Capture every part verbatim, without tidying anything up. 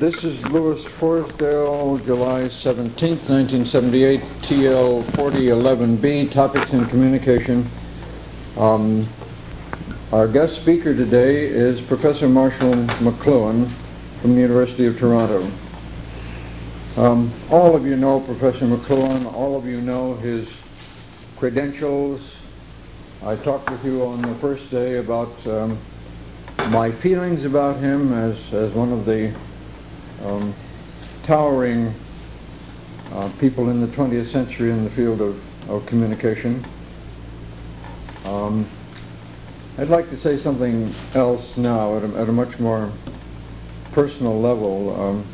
This is Louis Forsdale, July seventeenth, nineteen seventy-eight, T L forty eleven B, Topics in Communication. Um, our guest speaker today is Professor Marshall McLuhan from the University of Toronto. Um, all of you know Professor McLuhan, all of you know his credentials. I talked with you on the first day about um, my feelings about him as, as one of the um, towering uh, people in the twentieth century in the field of, of communication. Um, I'd like to say something else now at a, at a much more personal level. Um,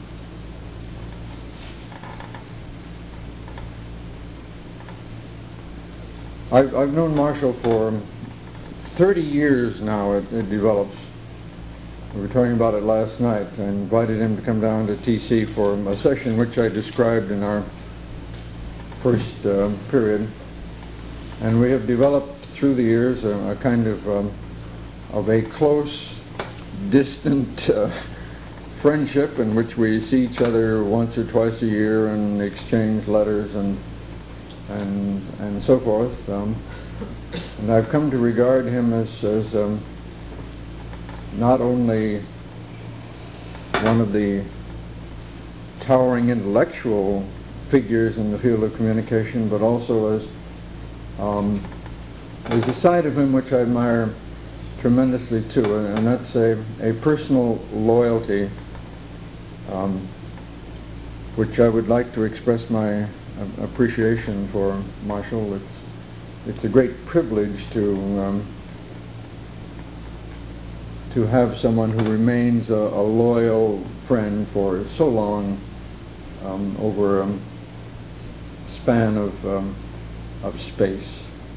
I've, I've known Marshall for thirty years now, it, it develops. We were talking about it last night. I invited him to come down to T C for a session which I described in our first uh, period. And we have developed through the years a, a kind of um, of a close, distant uh, friendship in which we see each other once or twice a year and exchange letters and and and so forth. Um, and I've come to regard him as, as um, not only one of the towering intellectual figures in the field of communication, but also as um, there's a side of him which I admire tremendously too, and, and that's a, a personal loyalty, um, which I would like to express my uh, appreciation for Marshall. It's it's a great privilege to um, to have someone who remains a, a loyal friend for so long, um, over a span of um, of space.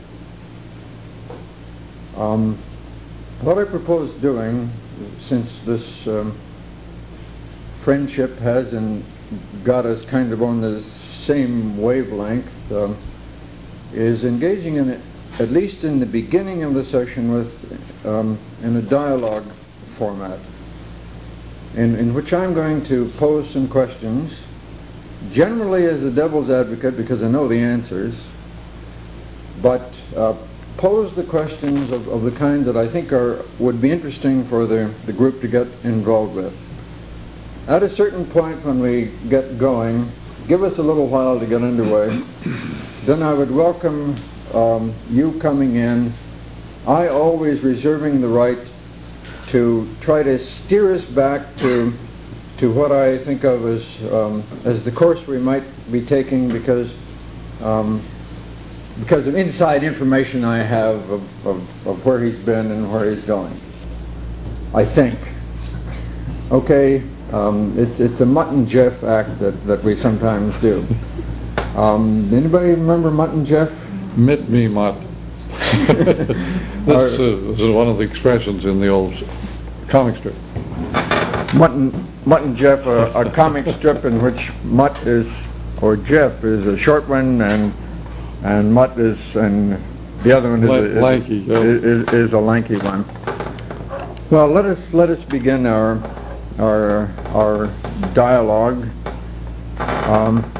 Um, what I propose doing, since this um, friendship has and got us kind of on the same wavelength, um, is engaging in it, at least in the beginning of the session, with um, in a dialogue format, in, in which I'm going to pose some questions, generally as a devil's advocate because I know the answers, but uh, pose the questions of, of the kind that I think are would be interesting for the, the group to get involved with. At a certain point when we get going, give us a little while to get underway, then I would welcome um, you coming in, I always reserving the right to try to steer us back to to what I think of as um, as the course we might be taking, because um, because of inside information I have of, of, of where he's been and where he's going, I think. Okay, um, it's it's a Mutt and Jeff act that, that we sometimes do. Um, anybody remember Mutt and Jeff? Mit me, Mutt. This, uh, this is one of the expressions in the old comic strip. Mutt and, Mutt and Jeff, a, a comic strip in which Mutt is, or Jeff is a short one, and and Mutt is, and the other one is, L- a, lanky, is, yeah. is, is a lanky one. Well, let us let us begin our our our dialogue. Um,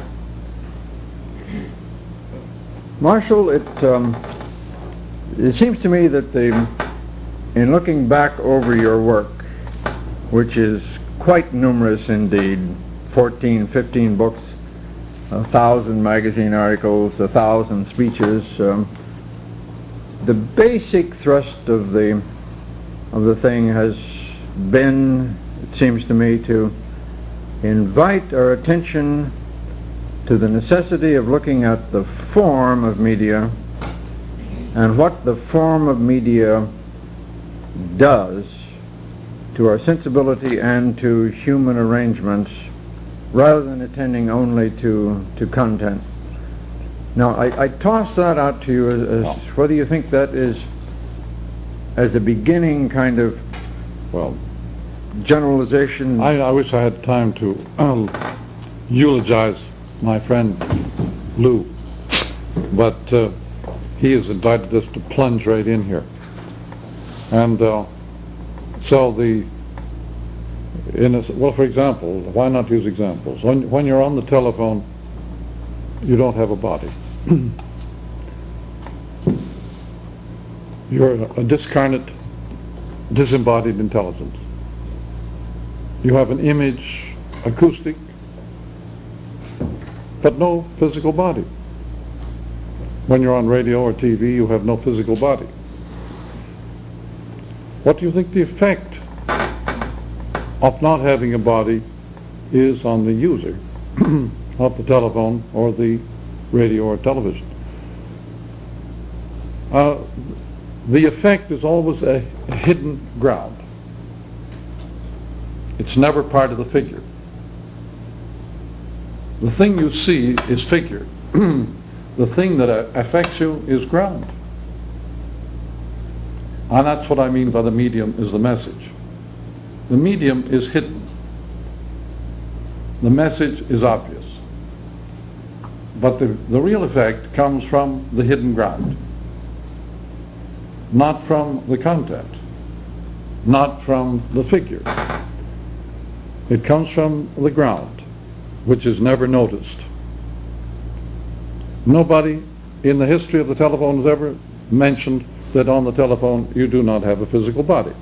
Marshall, it um, it seems to me that the, in looking back over your work, which is quite numerous indeed, fourteen, fifteen books, a thousand magazine articles, a thousand speeches, um, the basic thrust of the of the thing has been, it seems to me, to invite our attention to the necessity of looking at the form of media and what the form of media does to our sensibility and to human arrangements, rather than attending only to, to content. Now, I, I toss that out to you as, as well, whether you think that is, as a beginning kind of, well, generalization. I, I wish I had time to uh, eulogize my friend Lou, but uh, he has invited us to plunge right in here. And uh, so the in a, well, for example, why not use examples? When, when you're on the telephone, you don't have a body. You're a discarnate, disembodied intelligence. You have an image, acoustic, but no physical body. When you're on radio or T V, you have no physical body. What do you think the effect of not having a body is on the user of the telephone or the radio or television? Uh, the effect is always a, a hidden ground. It's never part of the figure. The thing you see is figure. The thing that uh, affects you is ground. And that's what I mean by the medium is the message. The medium is hidden. The message is obvious. But the, the real effect comes from the hidden ground. Not from the content. Not from the figure. It comes from the ground, which is never noticed. Nobody in the history of the telephone has ever mentioned that on the telephone you do not have a physical body.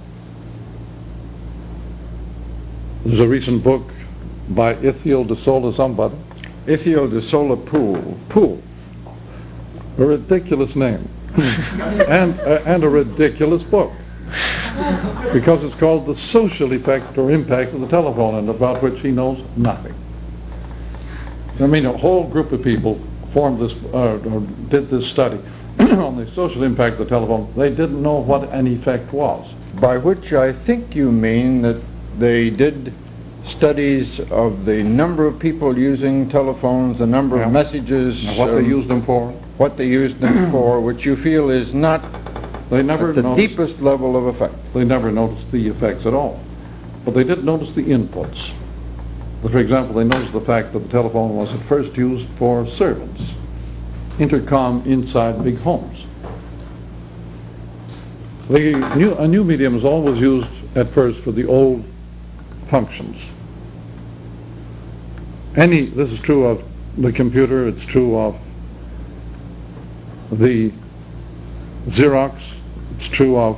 There's a recent book by Ithiel de Sola somebody. Ithiel de Sola Pool. Pool. A ridiculous name. and, uh, and a ridiculous book. Because it's called The Social Effect or Impact of the Telephone, and about which he knows nothing. I mean, a whole group of people formed this, uh, or did this study on the social impact of the telephone. They didn't know what an effect was. By which I think you mean that they did studies of the number of people using telephones, the number yeah. of messages, now what um, they used them for, what they used them for, which you feel is not they never at the noticed, deepest level of effect. They never noticed the effects at all, but they did notice the inputs. For example, they noticed the fact that the telephone was at first used for servants, intercom inside big homes. The new, a new medium is always used at first for the old functions. Any, this is true of the computer, it's true of the Xerox, it's true of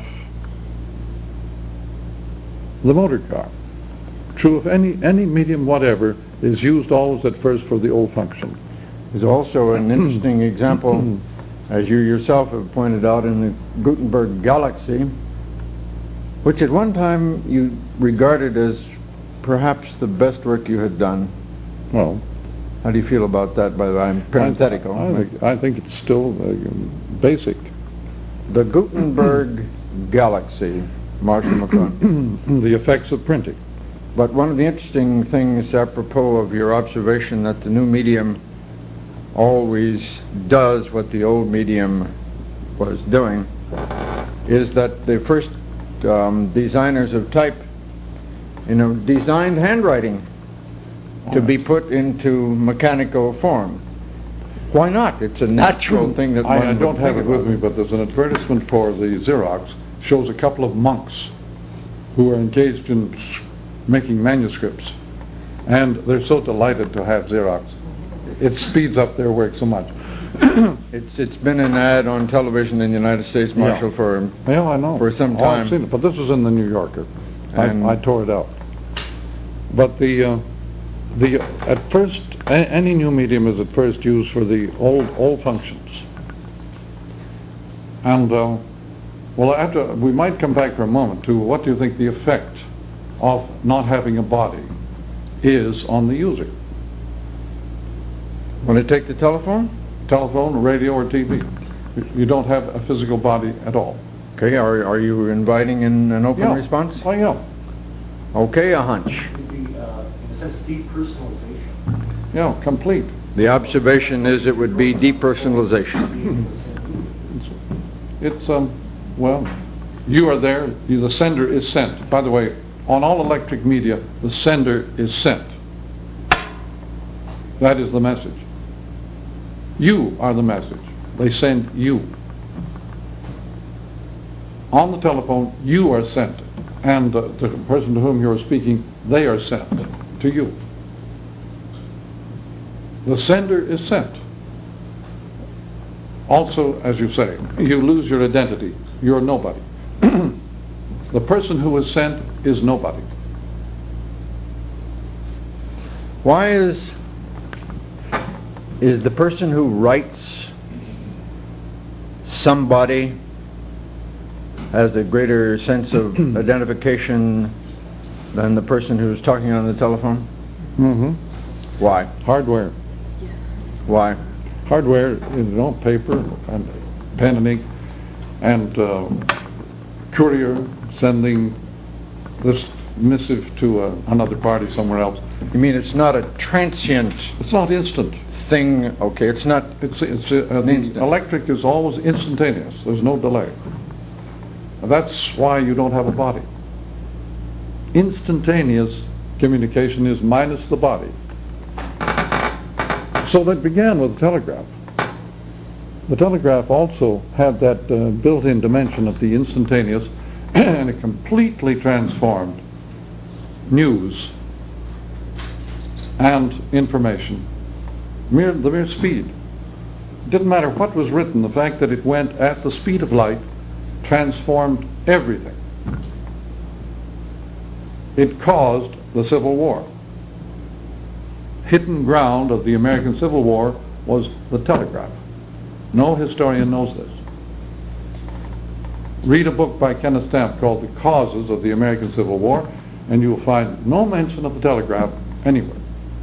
the motor car. True of any, any medium whatever is used always at first for the old function. There's also an interesting example, as you yourself have pointed out, in the Gutenberg Galaxy, which at one time you regarded as perhaps the best work you had done. Well, how do you feel about that, by the way? I'm parenthetical. I, I, think, I think it's still uh, basic. The Gutenberg Galaxy, Marshall McLuhan. The effects of printing. But one of the interesting things, apropos of your observation that the new medium always does what the old medium was doing, is that the first um, designers of type, you know, designed handwriting to be put into mechanical form. Why not? It's a natural thing that I, one I don't would have think it with about. me, but there's an advertisement for the Xerox, shows a couple of monks who are engaged in making manuscripts, and they're so delighted to have Xerox. It speeds up their work so much. it's it's been an ad on television in the United States, Marshall, yeah. for yeah, I know. for some oh, time. I've seen it, but this was in the New Yorker. And I, I tore it out. But the uh, the at first a, any new medium is at first used for the old old functions. And uh, well, after we might come back for a moment to what do you think the effect of not having a body is on the user? Want to take the telephone? Telephone, radio, or T V. You don't have a physical body at all. Okay, are are you inviting in an open yeah. response? I am. Okay, a hunch. It would be, uh, in a sense, depersonalization. Yeah, complete. The observation is it would be depersonalization. It's, it's um, well, you are there, you, the sender is sent. By the way, on all electric media, the sender is sent. That is the message. You are the message. They send you. On the telephone, you are sent. And uh, the person to whom you are speaking they are sent to you. The sender is sent. Also, as you say, you lose your identity. You're nobody. The person who is sent is nobody. Why is is the person who writes somebody has a greater sense of identification than the person who's talking on the telephone? Mm-hmm. Why? Hardware. Why? Hardware, you know, paper and pen and ink, and uh, courier sending this missive to uh, another party somewhere else. You mean it's not a transient It's not instant. thing? Okay, it's not. It's, it's uh, the Instant. electric is always instantaneous. There's no delay. That's why you don't have a body. Instantaneous communication is minus the body. So that began with the telegraph. The telegraph also had that uh, built-in dimension of the instantaneous, and it completely transformed news and information. Mere, the mere speed. It didn't matter what was written, the fact that it went at the speed of light transformed everything. It caused the Civil War. Hidden ground of the American Civil War was the telegraph. No historian knows this. Read a book by Kenneth Stamp called The Causes of the American Civil War, and you will find no mention of the telegraph anywhere.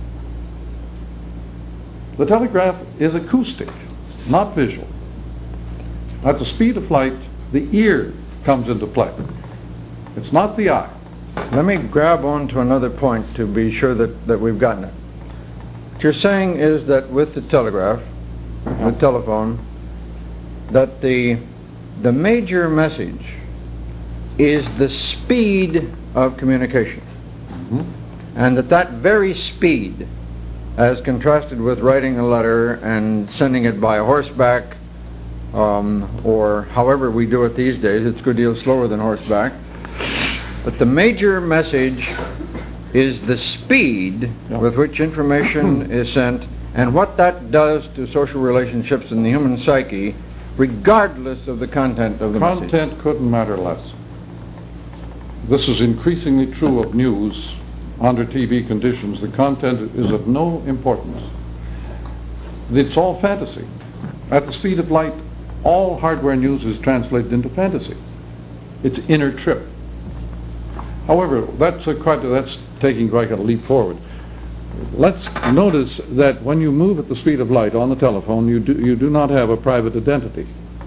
The telegraph is acoustic, not visual. At the speed of light, the ear comes into play. It's not the eye. Let me grab on to another point to be sure that, that we've gotten it. What you're saying is that with the telegraph, the telephone, that the the major message is the speed of communication. Mm-hmm. And that that very speed, as contrasted with writing a letter and sending it by horseback, um, or however we do it these days, it's a good deal slower than horseback, but the major message is the speed yeah. with which information is sent, and what that does to social relationships in the human psyche, regardless of the content of the Content message. Content couldn't matter less. This is increasingly true of news under T V conditions. The content is of no importance. It's all fantasy. At the speed of light, all hardware news is translated into fantasy. It's inner trip. However, that's a quite that's taking quite a leap forward. Let's notice that when you move at the speed of light on the telephone, you do, you do not have a private identity.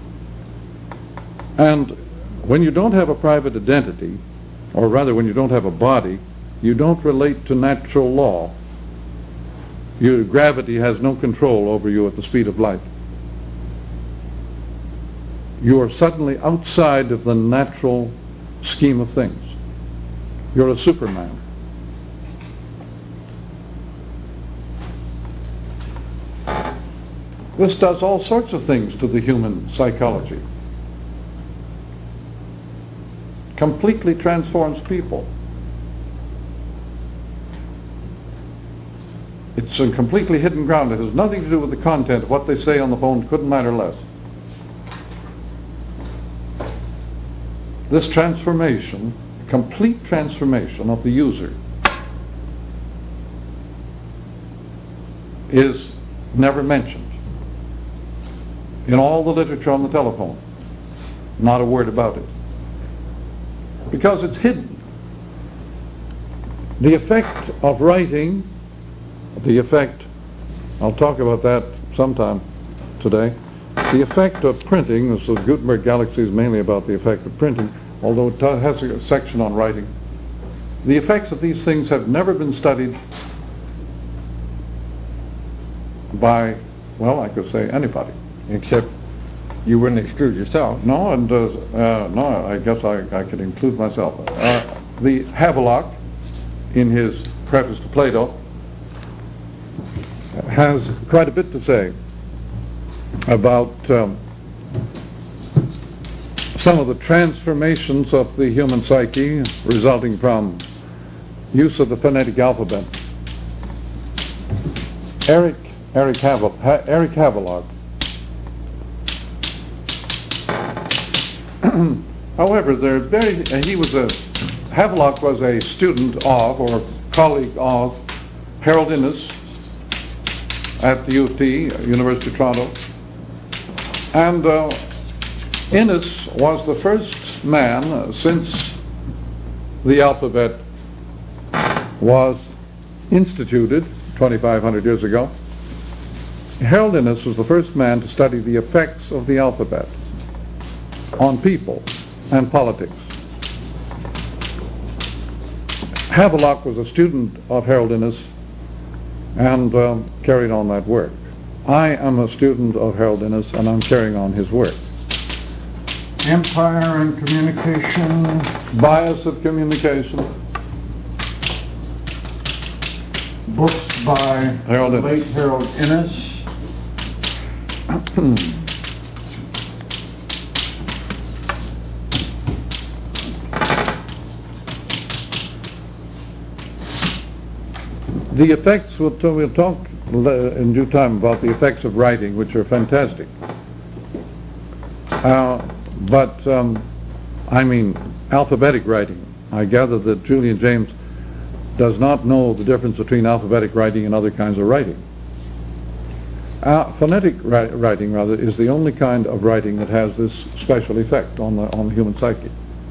And when you don't have a private identity, or rather when you don't have a body, you don't relate to natural law. Your gravity has no control over you at the speed of light. You are suddenly outside of the natural scheme of things. You're a Superman. This does all sorts of things to the human psychology. Completely transforms people. It's a completely hidden ground. It has nothing to do with the content. What they say on the phone couldn't matter less. This transformation, complete transformation of the user, is never mentioned in all the literature on the telephone. Not a word about it. Because it's hidden. The effect of writing, the effect, I'll talk about that sometime today, the effect of printing, this is Gutenberg Galaxy is mainly about the effect of printing, although it has a section on writing. The effects of these things have never been studied by, well, I could say anybody. Except you wouldn't exclude yourself. No, and uh, uh, no, I guess I, I could include myself. Uh, the Havelock, in his preface to Plato, has quite a bit to say about um, some of the transformations of the human psyche resulting from use of the phonetic alphabet. Eric Eric Havel, ha, Eric Havelock. However, there very uh, he was a Havelock was a student of or colleague of Harold Innis at the U of T, University of Toronto, and uh, Innis was the first man uh, since the alphabet was instituted twenty-five hundred years ago. Harold Innis was the first man to study the effects of the alphabet on people and politics. Havelock was a student of Harold Innis and uh, carried on that work. I am a student of Harold Innis and I'm carrying on his work. Empire and Communication. Bias of Communication. Books by Harold the Innis. late Harold Innis. The effects, we'll, t- we'll talk in due time about the effects of writing, which are fantastic. Uh, but, um, I mean, alphabetic writing. I gather that Julian James does not know the difference between alphabetic writing and other kinds of writing. Uh, phonetic ri- writing, rather, is the only kind of writing that has this special effect on the, on the human psyche.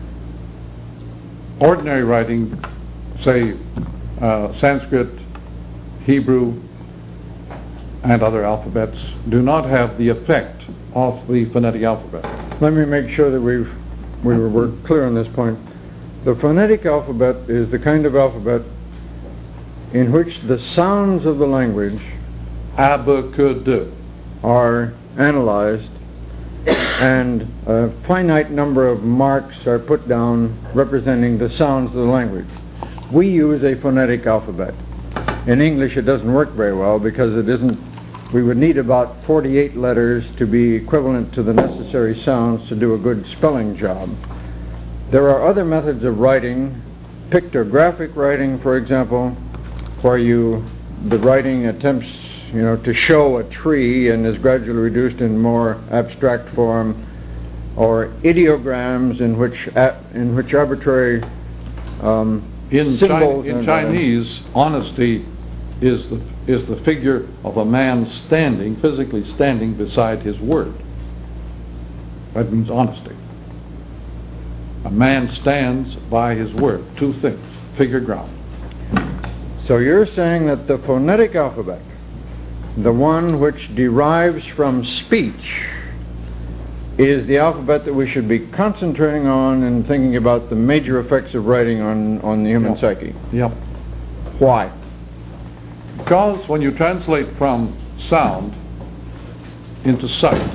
Ordinary writing, say, uh, Sanskrit, Hebrew, and other alphabets, do not have the effect of the phonetic alphabet. Let me make sure that we've, we were, we're clear on this point. The phonetic alphabet is the kind of alphabet in which the sounds of the language Abacadu. are analyzed and a finite number of marks are put down representing the sounds of the language. We use a phonetic alphabet. In English it doesn't work very well because it isn't, we would need about forty-eight letters to be equivalent to the necessary sounds to do a good spelling job. There are other methods of writing, pictographic writing, for example, where you, the writing attempts, you know, to show a tree and is gradually reduced in more abstract form, or ideograms in which a, in which arbitrary um, In, symbols Chi- in and, Chinese, honesty is the is the figure of a man standing, physically standing beside his word. That means honesty. A man stands by his word. Two things, figure ground. So you're saying that the phonetic alphabet, the one which derives from speech, is the alphabet that we should be concentrating on and thinking about the major effects of writing on, on the human Yep. psyche. Yep. Why? Because when you translate from sound into sight,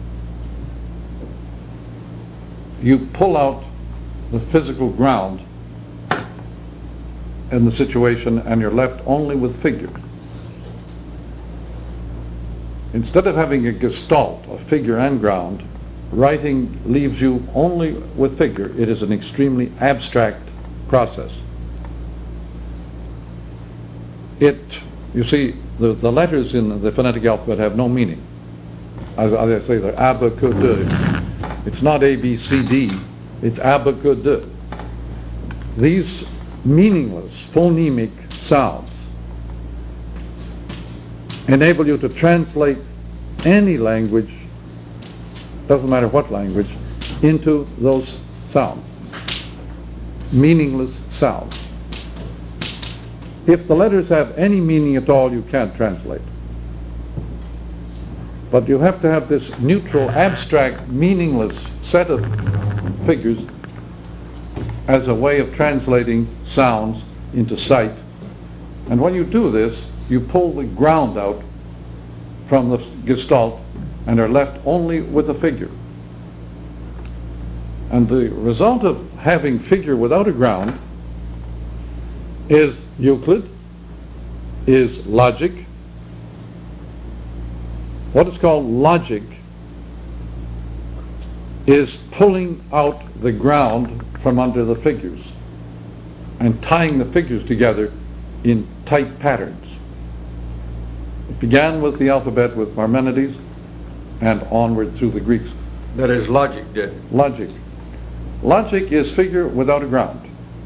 you pull out the physical ground in the situation and you're left only with figure. Instead of having a gestalt of figure and ground, writing leaves you only with figure. It is an extremely abstract process. It, you see, the, the letters in the phonetic alphabet have no meaning. As, as I say, they're abacadu. It's not A, B, C, D. It's abacadu. These meaningless phonemic sounds enable you to translate any language, doesn't matter what language, into those sounds, meaningless sounds. If the letters have any meaning at all, you can't translate. But you have to have this neutral, abstract, meaningless set of figures as a way of translating sounds into sight. And when you do this, you pull the ground out from the gestalt and are left only with a figure. And the result of having figure without a ground is Euclid, is logic. What is called logic is pulling out the ground from under the figures. and tying the figures together in tight patterns. It began with the alphabet with Parmenides and onward through the Greeks. That is, logic did. Logic. Logic is figure without a ground.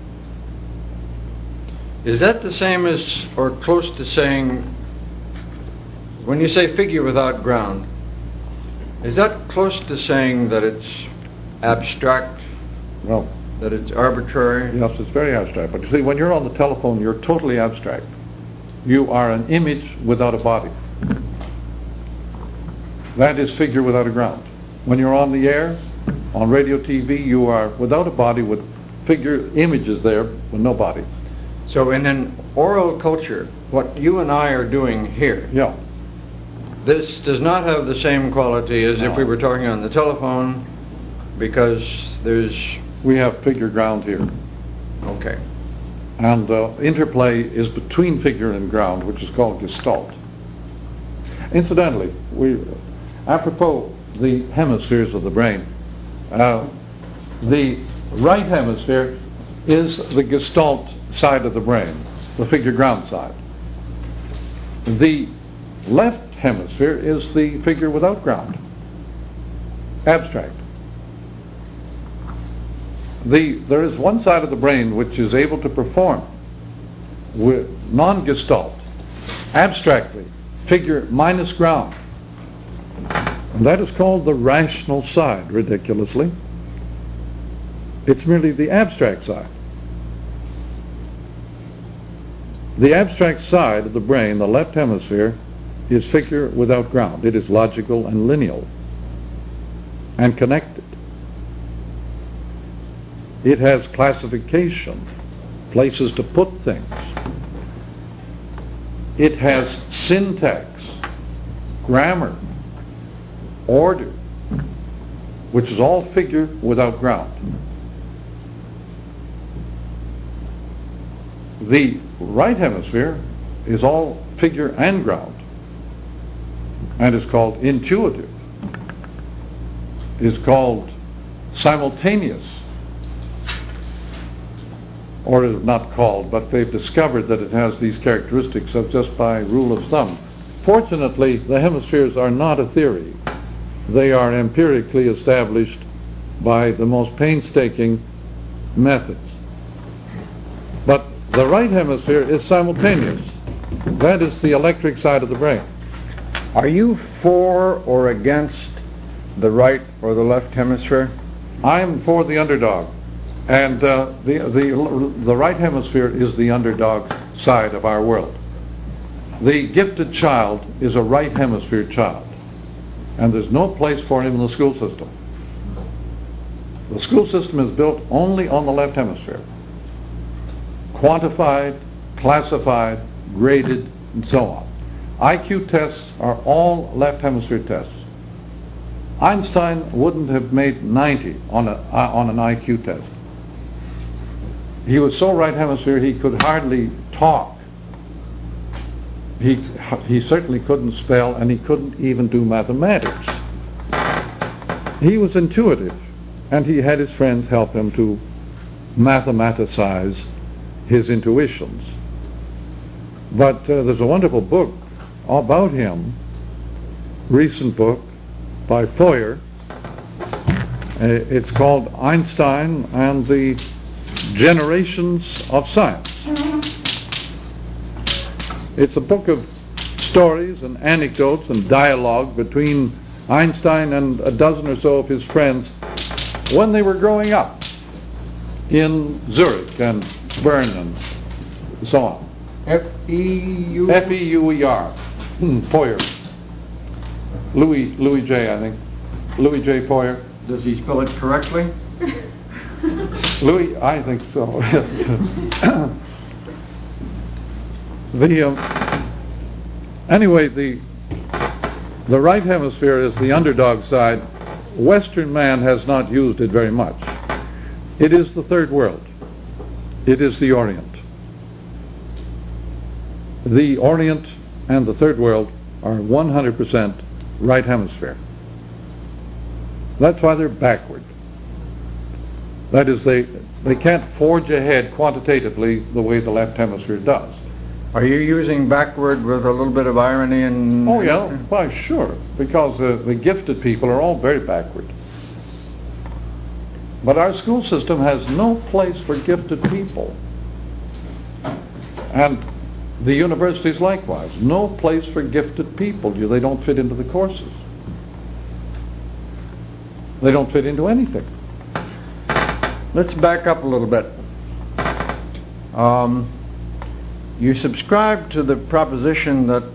Is that the same as, or close to saying, when you say figure without ground, is that close to saying that it's abstract, Well, that it's arbitrary? yes, it's very abstract. But you see, when you're on the telephone, you're totally abstract. You are an image without a body. That is figure without a ground. When you're on the air, on radio, T V, you are without a body with figure images there with no body. So in an oral culture, what you and I are doing here, Yeah. this does not have the same quality as No. if we were talking on the telephone, because there's... We have figure ground here. Okay. And uh, interplay is between figure and ground, which is called gestalt. Incidentally, we, apropos the hemispheres of the brain, uh, the right hemisphere is the gestalt side of the brain, the figure ground side. The left hemisphere is the figure without ground, abstract. The, there is one side of the brain which is able to perform with non-gestalt, abstractly, figure minus ground. And that is called the rational side, ridiculously. It's merely the abstract side. The abstract side of the brain, the left hemisphere, is figure without ground. It is logical and lineal and connected. It has classification, places to put things. It has syntax, grammar, order, which is all figure without ground. The right hemisphere is all figure and ground, and is called intuitive, is called simultaneous, or is not called, but they've discovered that it has these characteristics of just by rule of thumb. Fortunately, the hemispheres are not a theory. They are empirically established by the most painstaking methods. But the right hemisphere is simultaneous. That is the electric side of the brain. Are you for or against the right or the left hemisphere? I'm for the underdog. And uh, the, the, the right hemisphere is the underdog side of our world. The gifted child is a right hemisphere child. And there's no place for him in the school system. The school system is built only on the left hemisphere. Quantified, classified, graded, and so on. I Q tests are all left hemisphere tests. Einstein wouldn't have made ninety on, a, uh, on an I Q test. He was so right hemisphere he could hardly talk. He, he certainly couldn't spell, and he couldn't even do mathematics. He was intuitive, and he had his friends help him to mathematicize his intuitions. But uh, there's a wonderful book about him, recent book by Foyer. Uh, it's called Einstein and the Generations of Science. It's a book of stories and anecdotes and dialogue between Einstein and a dozen or so of his friends when they were growing up in Zurich and Bern and so on. F E U F E U E R. Foyer. Louis, Louis J, I think. Louis J. Foyer. Does he spell it correctly? Louis, I think so. the um, anyway, the the right hemisphere is the underdog side. Western man has not used it very much. It is the third world. It is the Orient. The Orient and the third world are one hundred percent right hemisphere. That's why they're backward. That is, they, they can't forge ahead quantitatively the way the left hemisphere does. Are you using backward with a little bit of irony and... Oh, yeah, why, sure, because uh, the gifted people are all very backward. But our school system has no place for gifted people. And the universities likewise, no place for gifted people. They don't fit into the courses. They don't fit into anything. Let's back up a little bit. Um, you subscribe to the proposition that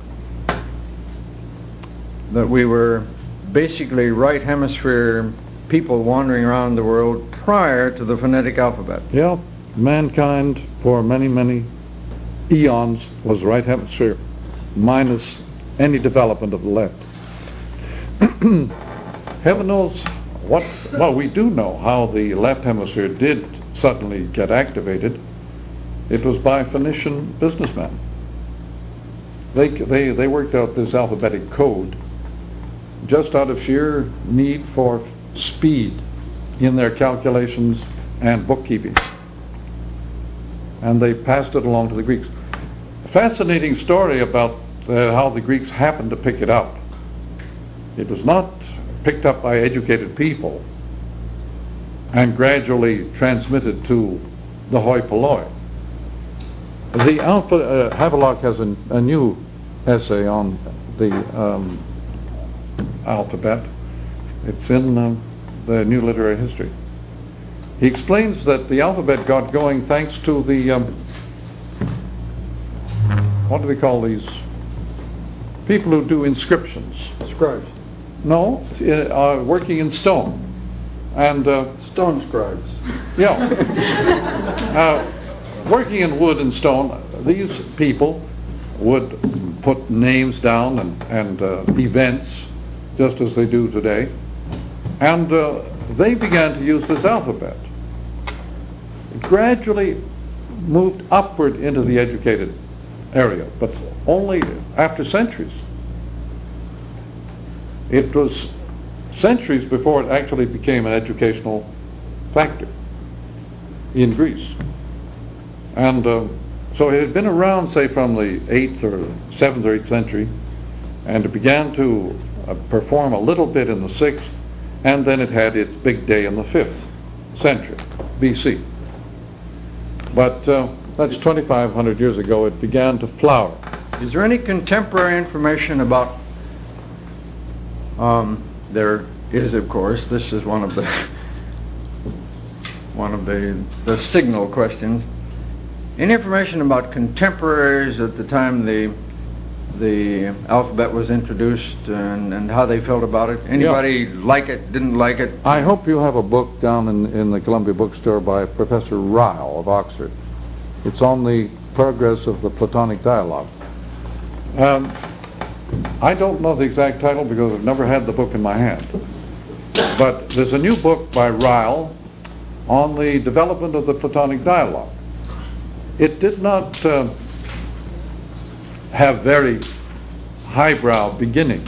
that we were basically right hemisphere people wandering around the world prior to the phonetic alphabet. Yeah, mankind for many, many eons was right hemisphere, minus any development of the left. Heaven knows what, well, we do know how the left hemisphere did suddenly get activated. It was by Phoenician businessmen. They, they, they worked out this alphabetic code just out of sheer need for speed in their calculations and bookkeeping. And they passed it along to the Greeks. A fascinating story about uh, how the Greeks happened to pick it up. It was not picked up by educated people and gradually transmitted to the hoi polloi. The alpha, uh, Havelock has a, a new essay on the um, alphabet. It's in uh, the New Literary History. He explains that the alphabet got going thanks to the, um, what do they call these? People who do inscriptions. Scribes. No, uh, working in stone. And uh, Stone scribes. yeah, uh, working in wood and stone, these people would put names down and, and uh, events, just as they do today. And uh, they began to use this alphabet. It gradually moved upward into the educated area, but only after centuries. It was centuries before it actually became an educational factor in Greece. And uh, so it had been around, say, from the eighth or seventh or eighth century, and it began to uh, perform a little bit in the sixth, and then it had its big day in the fifth century, B C. But uh, that's twenty-five hundred years ago. It began to flower. Is there any contemporary information about, um, there is, of course, this is one of the one of the, the signal questions. Any information about contemporaries at the time the the alphabet was introduced and, and how they felt about it? Anybody yeah. like it, didn't like it? I hope you have a book down in, in the Columbia Bookstore by Professor Ryle of Oxford. It's on the progress of the Platonic dialogue. Um, I don't know the exact title because I've never had the book in my hand. But there's a new book by Ryle on the development of the Platonic dialogue. It did not uh, have very highbrow beginnings.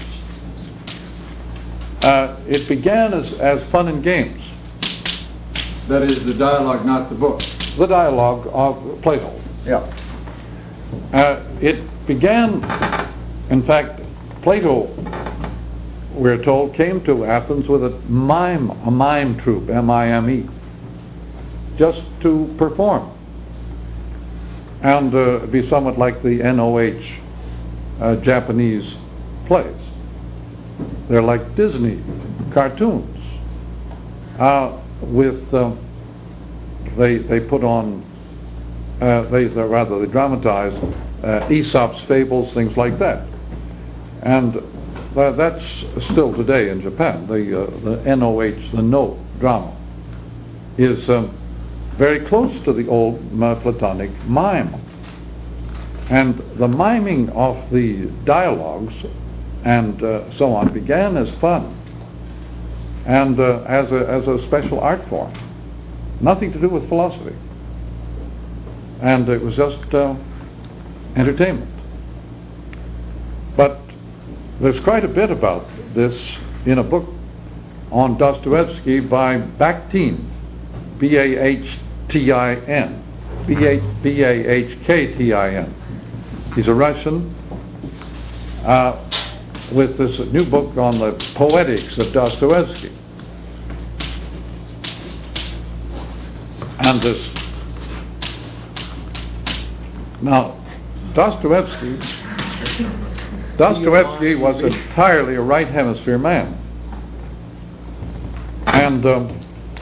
Uh, it began as, as fun and games. That is the dialogue, not the book. The dialogue of Plato. Yeah. Uh, it began, in fact, Plato, we're told, came to Athens with a mime, a mime troupe, M I M E, just to perform. And uh, be somewhat like the N O H uh, Japanese plays. They're like Disney cartoons. Uh, with uh, they they put on uh, they they rather they dramatize uh, Aesop's fables, things like that. And uh, that's still today in Japan. The uh, the N O H, the No drama, is um, very close to the old Platonic mime. And the miming of the dialogues and uh, so on began as fun and uh, as, a, as a special art form. Nothing to do with philosophy. And it was just uh, entertainment. But there's quite a bit about this in a book on Dostoevsky by Bakhtin. B A H T I N. B A H K T I N. He's a Russian uh, with this new book on the poetics of Dostoevsky. And this. Now, Dostoevsky, Dostoevsky was entirely a right hemisphere man. And um,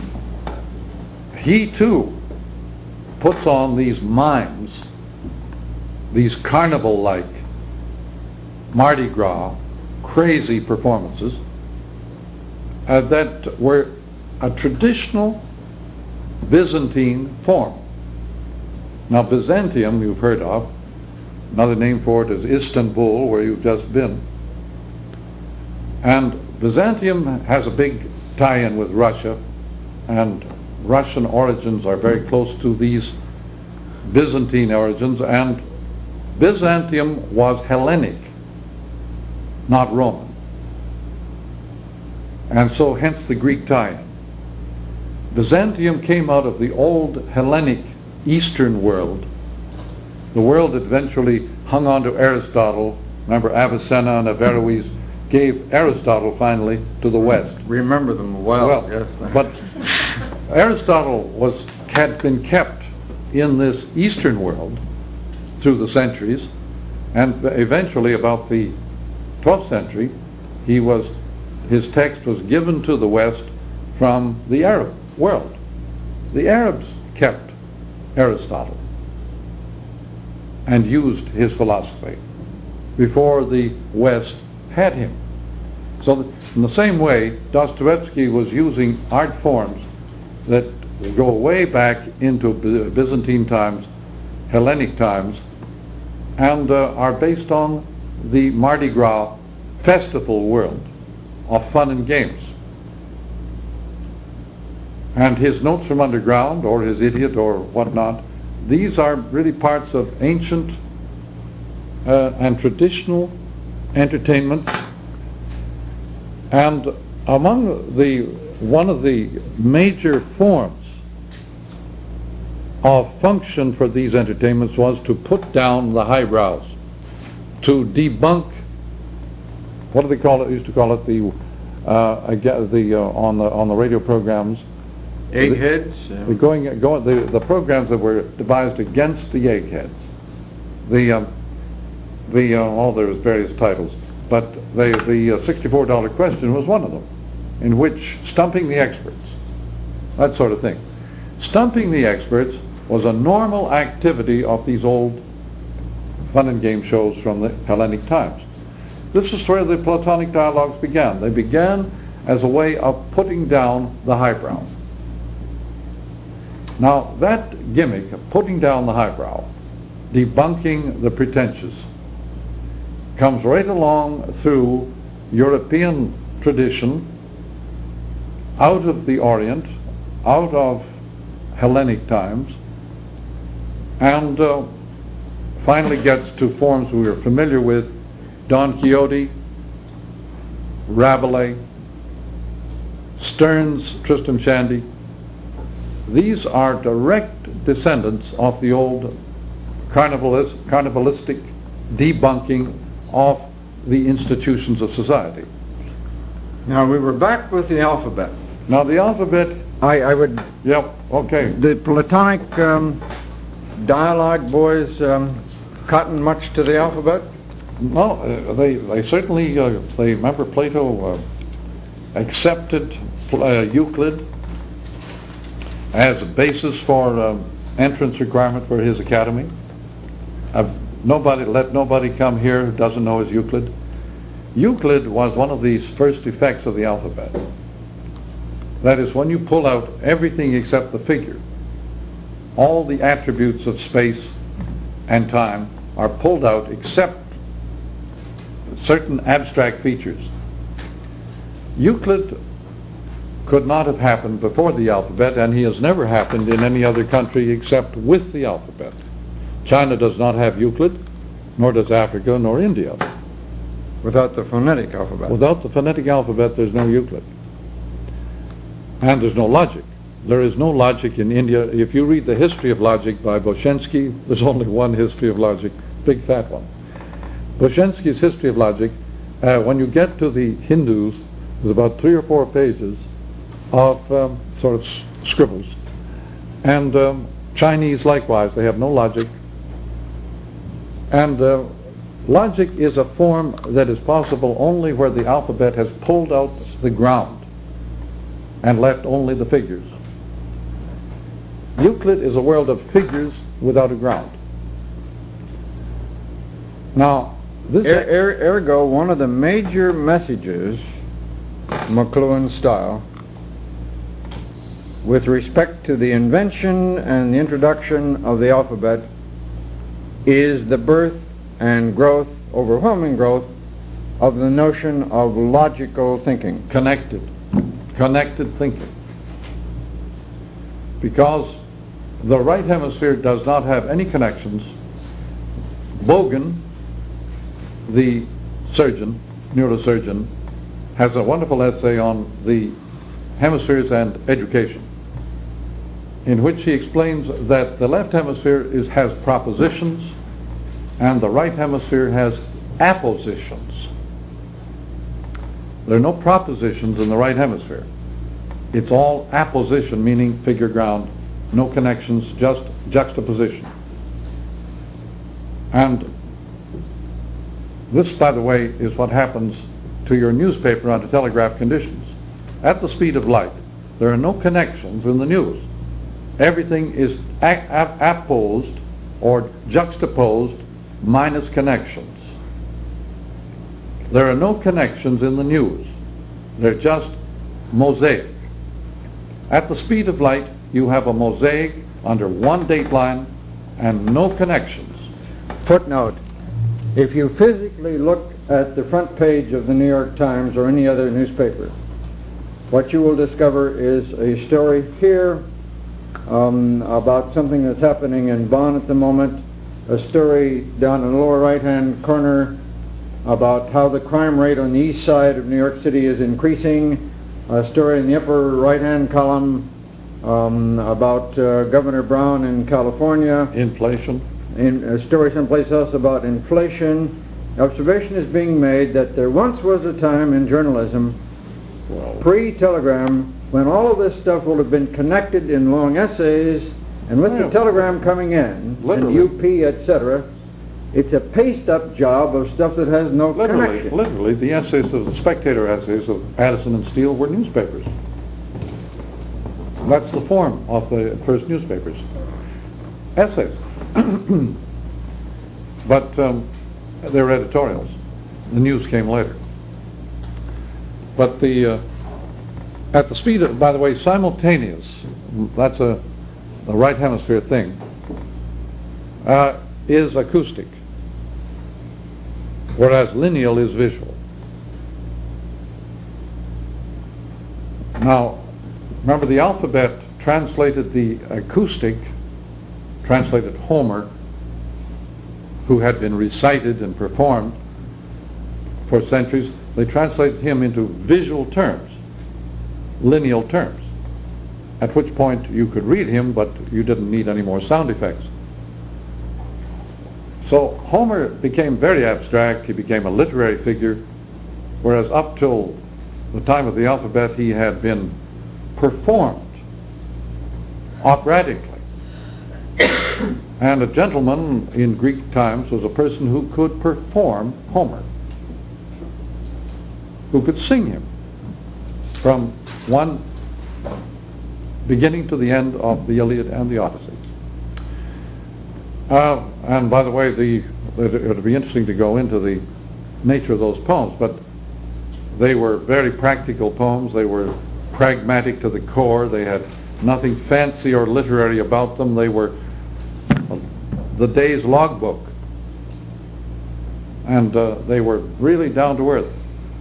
he too puts on these mimes, these carnival-like, Mardi Gras, crazy performances uh, that were a traditional Byzantine form. Now, Byzantium you've heard of. Another name for it is Istanbul, where you've just been. And Byzantium has a big tie-in with Russia, and Russian origins are very close to these Byzantine origins, and Byzantium was Hellenic, not Roman. And so hence the Greek tie-in. Byzantium came out of the old Hellenic Eastern world, the world that eventually hung on to Aristotle. Remember, Avicenna and Averroes gave Aristotle finally to the West. Remember them well. Well, yes. but Aristotle was had been kept in this Eastern world through the centuries, and eventually, about the twelfth century, he was his text was given to the West from the Arab world. The Arabs kept Aristotle and used his philosophy before the West had him. So that in the same way, Dostoevsky was using art forms that go way back into Byzantine times, Hellenic times, and uh, are based on the Mardi Gras festival world of fun and games. And his Notes from Underground, or his Idiot, or whatnot, these are really parts of ancient uh, and traditional entertainment. And among the one of the major forms of function for these entertainments was to put down the highbrows, to debunk. What do they call it? They used to call it the uh, the uh, on the on the radio programs. Eggheads. The, the going going the, the programs that were devised against the eggheads. The um, the uh, oh there was various titles, but they, the uh, sixty-four dollar question was one of them, in which stumping the experts, that sort of thing. Stumping the experts was a normal activity of these old fun and game shows from the Hellenic times. This is where the Platonic dialogues began. They began as a way of putting down the highbrow. Now, that gimmick of putting down the highbrow, debunking the pretentious, comes right along through European tradition, out of the Orient, out of Hellenic times, and uh, finally gets to forms we are familiar with: Don Quixote, Rabelais, Sterne's Tristram Shandy. These are direct descendants of the old carnivalist, carnivalistic debunking of the institutions of society. Now, we were back with the alphabet. Now, the alphabet... I, I would... Yep, okay. The Platonic um, dialogue boys um, cotton much to the alphabet? No, uh, they, they certainly... Uh, they remember Plato uh, accepted uh, Euclid as a basis for uh, entrance requirement for his academy. I've nobody let nobody come here who doesn't know his Euclid. Euclid was one of these first effects of the alphabet. That is, when you pull out everything except the figure, all the attributes of space and time are pulled out except certain abstract features. Euclid could not have happened before the alphabet, and he has never happened in any other country except with the alphabet. China does not have Euclid, nor does Africa, nor India. Without the phonetic alphabet. Without the phonetic alphabet, there's no Euclid. And there's no logic. There is no logic in India. If you read the History of Logic by Boshensky, there's only one History of Logic, big fat one. Boshensky's History of Logic, uh, when you get to the Hindus, there's about three or four pages of um, sort of s- scribbles. And um, Chinese likewise, they have no logic. And uh, logic is a form that is possible only where the alphabet has pulled out the ground and left only the figures. Euclid is a world of figures without a ground. Now, this... Er, er, ergo, one of the major messages, McLuhan style, with respect to the invention and the introduction of the alphabet is the birth and growth, overwhelming growth, of the notion of logical thinking. Connected. Connected thinking. Because the right hemisphere does not have any connections. Bogan, the surgeon, neurosurgeon, has a wonderful essay on the hemispheres and education, in which he explains that the left hemisphere is, has propositions and the right hemisphere has appositions. There are no propositions in the right hemisphere. It's all apposition, meaning figure ground, no connections, just juxtaposition. And this, by the way, is what happens to your newspaper under telegraph conditions. At the speed of light, there are no connections in the news. Everything is a- a- apposed or juxtaposed minus connections. There are no connections in the news. They're just mosaic. At the speed of light, you have a mosaic under one dateline and no connections. Footnote: if you physically look at the front page of the New York Times or any other newspaper, what you will discover is a story here um, about something that's happening in Bonn at the moment, a story down in the lower right-hand corner about how the crime rate on the east side of New York City is increasing, a story in the upper right-hand column um, about uh, Governor Brown in California, Inflation. in a story someplace else about inflation. Observation is being made that there once was a time in journalism, Well, pre-telegram, when all of this stuff would have been connected in long essays, and with Yeah. the telegram coming in, Literally. and U P, et cetera, it's a paste-up job of stuff that has no literally, connection. literally, the essays of the Spectator essays of Addison and Steele were newspapers. That's the form of the first newspapers. Essays. But um, they were editorials. The news came later. But the uh, at the speed of, by the way, simultaneous, that's a, a right hemisphere thing, uh, is acoustic, whereas lineal is visual. Now, remember, the alphabet translated the acoustic, translated Homer, who had been recited and performed for centuries. They translated him into visual terms, lineal terms, at which point you could read him, but you didn't need any more sound effects. So Homer became very abstract. He became a literary figure, whereas up till the time of the alphabet he had been performed operatically. And a gentleman in Greek times was a person who could perform Homer, who could sing him from one beginning to the end of the Iliad and the Odyssey. Uh, and by the way, the, it would be interesting to go into the nature of those poems, but they were very practical poems. They were pragmatic to the core. They had nothing fancy or literary about them. They were the day's logbook, and uh, they were really down to earth.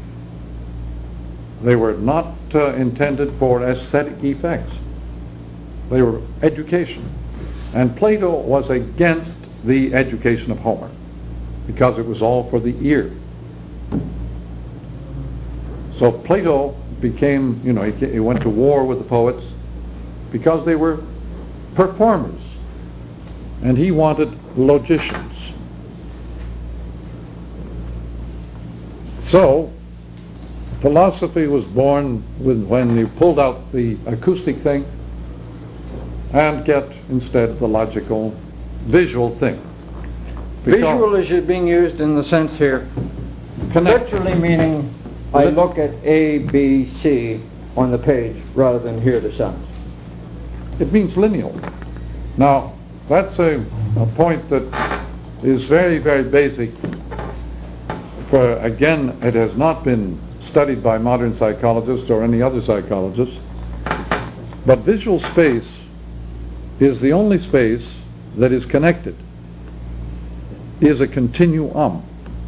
They were not uh, intended for aesthetic effects. They were education. And Plato was against the education of Homer because it was all for the ear. So Plato became, you know, he, he went to war with the poets, because they were performers. And he wanted logicians. So, philosophy was born with, when you pulled out the acoustic thing and get instead the logical visual thing. Because visual is being used in the sense here, connect. literally meaning I look at A, B, C on the page rather than hear the sounds. It means lineal. Now, that's a, a point that is very, very basic. For again, it has not been studied by modern psychologists or any other psychologists. But visual space is the only space that is connected, is a continuum.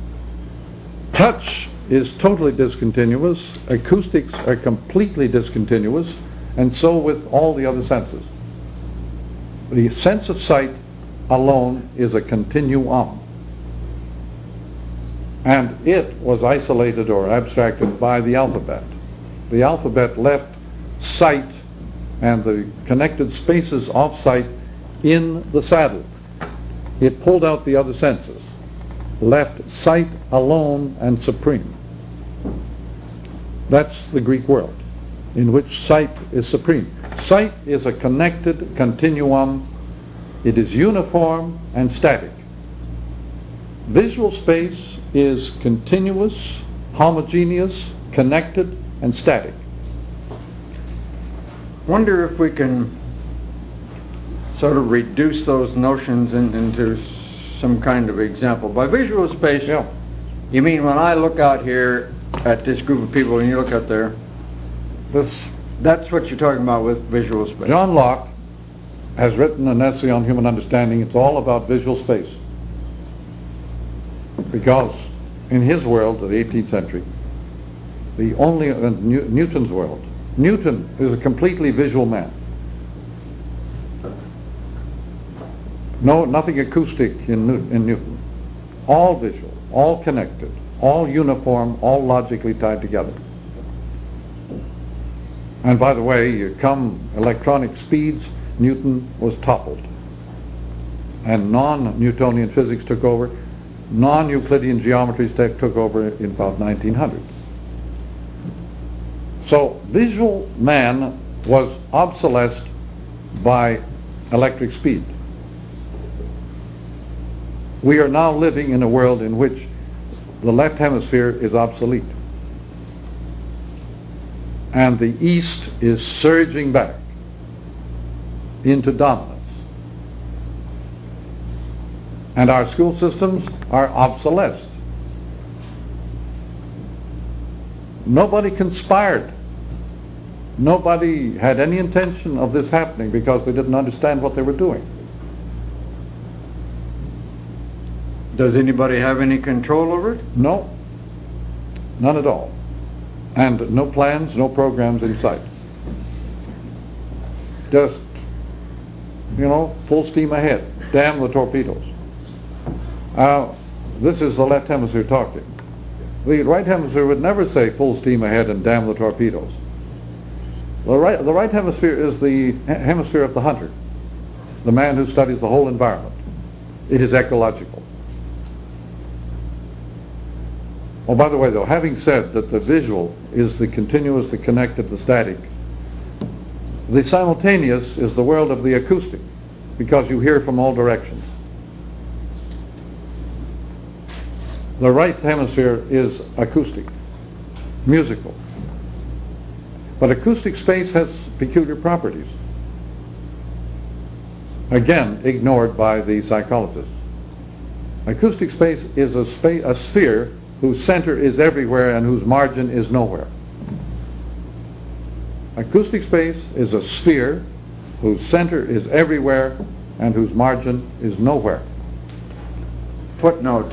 Touch is totally discontinuous, acoustics are completely discontinuous, and so with all the other senses. The sense of sight alone is a continuum. And it was isolated or abstracted by the alphabet. The alphabet left sight and the connected spaces of sight in the saddle. It pulled out the other senses, left sight alone and supreme. That's the Greek world, in which sight is supreme. Sight is a connected continuum. It is uniform and static. Visual space is continuous, homogeneous, connected, and static. Wonder if we can sort of reduce those notions in, into some kind of example. By visual space, yeah. You mean when I look out here at this group of people and you look out there, This that's what you're talking about with visual space. John Locke has written an essay on human understanding. It's all about visual space. Because in his world of the eighteenth century, the only, uh, New, Newton's world, Newton is a completely visual man. No, nothing acoustic in, New, in Newton. All visual, all connected, all uniform, all logically tied together. And by the way, you come electronic speeds, Newton was toppled. And non-Newtonian physics took over. Non-Euclidean geometry took over in about nineteen hundred. So visual man was obsolesced by electric speed. We are now living in a world in which the left hemisphere is obsolete. And the East is surging back into dominance. And our school systems are obsolesced. Nobody conspired. Nobody had any intention of this happening because they didn't understand what they were doing. Does anybody have any control over it? No. None at all. And no plans, no programs in sight. Just, you know, full steam ahead. Damn the torpedoes. Uh, this is the left hemisphere talking. The right hemisphere would never say full steam ahead and damn the torpedoes. The right, the right hemisphere is the hemisphere of the hunter, the man who studies the whole environment. It is ecological. Oh, by the way, though, having said that the visual is the continuous, the connected, the static, the simultaneous is the world of the acoustic, because you hear from all directions. The right hemisphere is acoustic, musical. But acoustic space has peculiar properties, again ignored by the psychologists. Acoustic space is a, spa- a sphere whose center is everywhere and whose margin is nowhere. Acoustic space is a sphere whose center is everywhere and whose margin is nowhere. Footnote.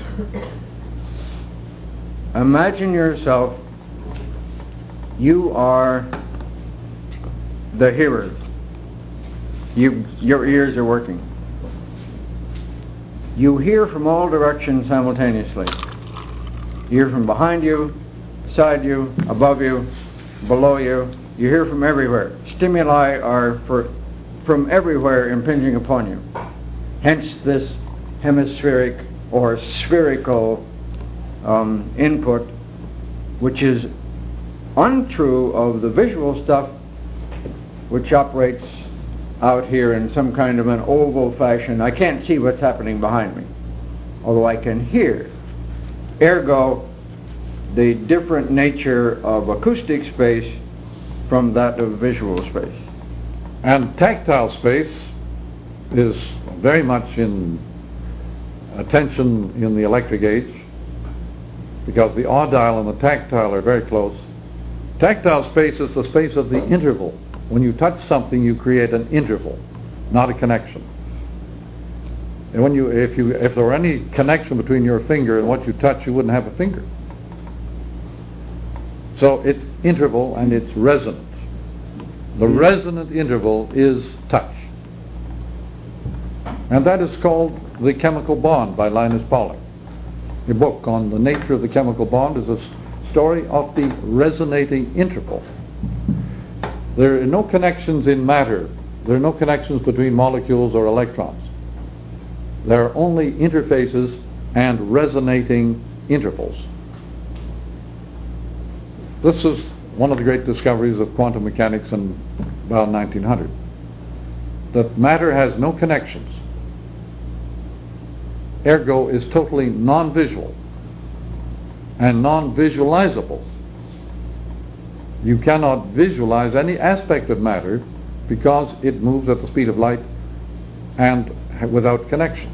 Imagine yourself, you are the hearer. You, your ears are working. You hear from all directions simultaneously. You hear from behind you, beside you, above you, below you. You hear from everywhere. Stimuli are for from everywhere impinging upon you. Hence this hemispheric or spherical um, input, which is untrue of the visual stuff, which operates out here in some kind of an oval fashion. I can't see what's happening behind me, although I can hear. Ergo, the different nature of acoustic space from that of visual space. And tactile space is very much in attention in the electric age, because the audile and the tactile are very close. Tactile space is the space of the interval. When you touch something, you create an interval, not a connection. And when you, if you, if there were any connection between your finger and what you touch, you wouldn't have a finger. So it's interval and it's resonant. The resonant interval is touch. And that is called The Chemical Bond by Linus Pauling. A book on the nature of the chemical bond is a s- story of the resonating interval. There are no connections in matter. There are no connections between molecules or electrons. There are only interfaces and resonating intervals. This is one of the great discoveries of quantum mechanics in about nineteen hundred. That matter has no connections. Ergo is totally non-visual and non-visualizable. You cannot visualize any aspect of matter because it moves at the speed of light and without connection.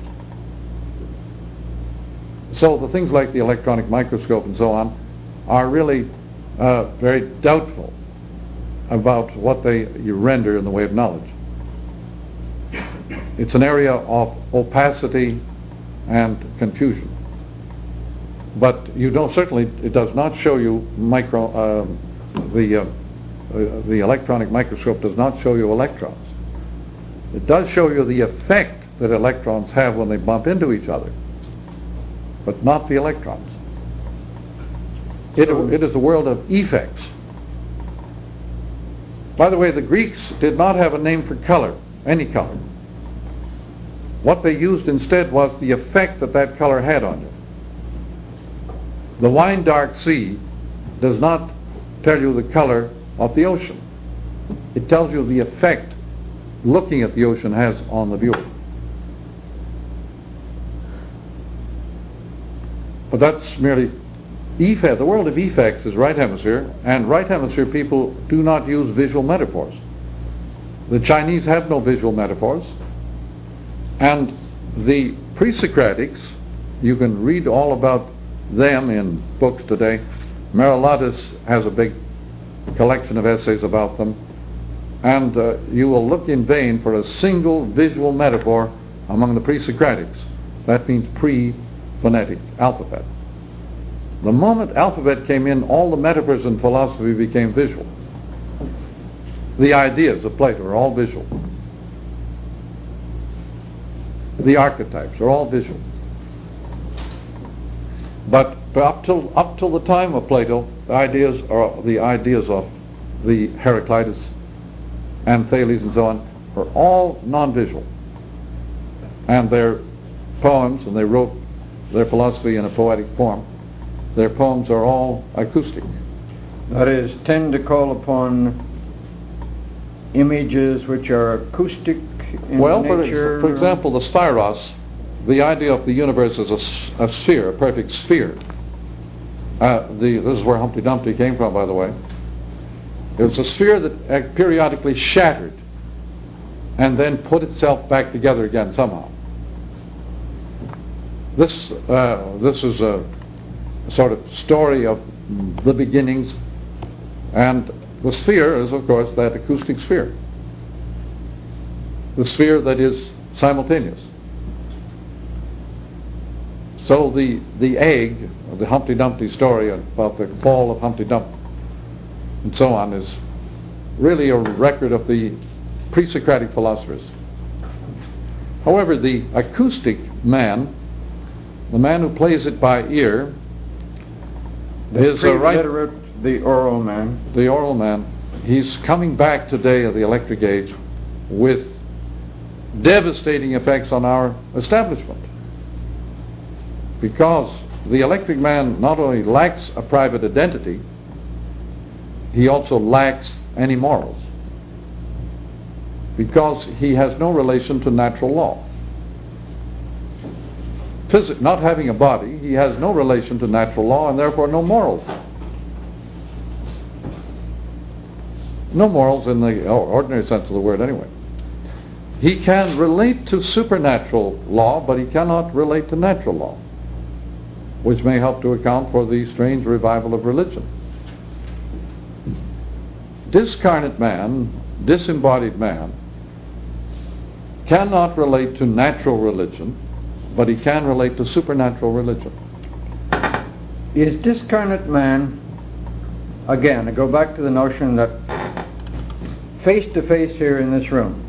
So the things like the electronic microscope and so on are really uh, very doubtful about what they render in the way of knowledge. It's an area of opacity and confusion. But you don't certainly, it does not show you micro, uh, the, uh, uh, the electronic microscope does not show you electrons. It does show you the effect that electrons have when they bump into each other, but not the electrons. It, it is a world of effects. By the way, the Greeks did not have a name for color, any color. What they used instead was the effect that that color had on you. The wine dark sea does not tell you the color of the ocean. It tells you the effect looking at the ocean has on the viewer. But that's merely effect. The world of effects is right hemisphere, and right hemisphere people do not use visual metaphors. The Chinese have no visual metaphors, and the pre-Socratics, you can read all about them in books today. Meroladus has a big collection of essays about them, and uh, you will look in vain for a single visual metaphor among the pre-Socratics. That means pre-phonetic alphabet. The moment alphabet came in, all the metaphors in philosophy became visual. The ideas of Plato are all visual. The archetypes are all visual. But up till up till the time of Plato, the ideas are the ideas of the Heraclitus and Thales and so on are all non-visual. And their poems, and they wrote their philosophy in a poetic form, their poems are all acoustic. That is, tend to call upon images which are acoustic in well, nature. For, for example, the spheros, the idea of the universe as a, a sphere, a perfect sphere. Uh, the, this is where Humpty Dumpty came from, by the way. It was a sphere that uh, periodically shattered and then put itself back together again somehow. This, uh, this is a sort of story of the beginnings, and the sphere is, of course, that acoustic sphere. The sphere that is simultaneous. So the, the egg, the Humpty Dumpty story about the fall of Humpty Dumpty and so on, is really a record of the pre-Socratic philosophers. However, the acoustic man, the man who plays it by ear, the is a right, literate, the oral man. The oral man. He's coming back today of the electric age with devastating effects on our establishment. Because the electric man not only lacks a private identity, he also lacks any morals. Because he has no relation to natural law. Physi- not having a body, he has no relation to natural law and therefore no morals. No morals in the ordinary sense of the word anyway. He can relate to supernatural law, but he cannot relate to natural law, which may help to account for the strange revival of religion. Discarnate man, disembodied man, cannot relate to natural religion, but he can relate to supernatural religion. Is discarnate man, again, I go back to the notion that face to face here in this room,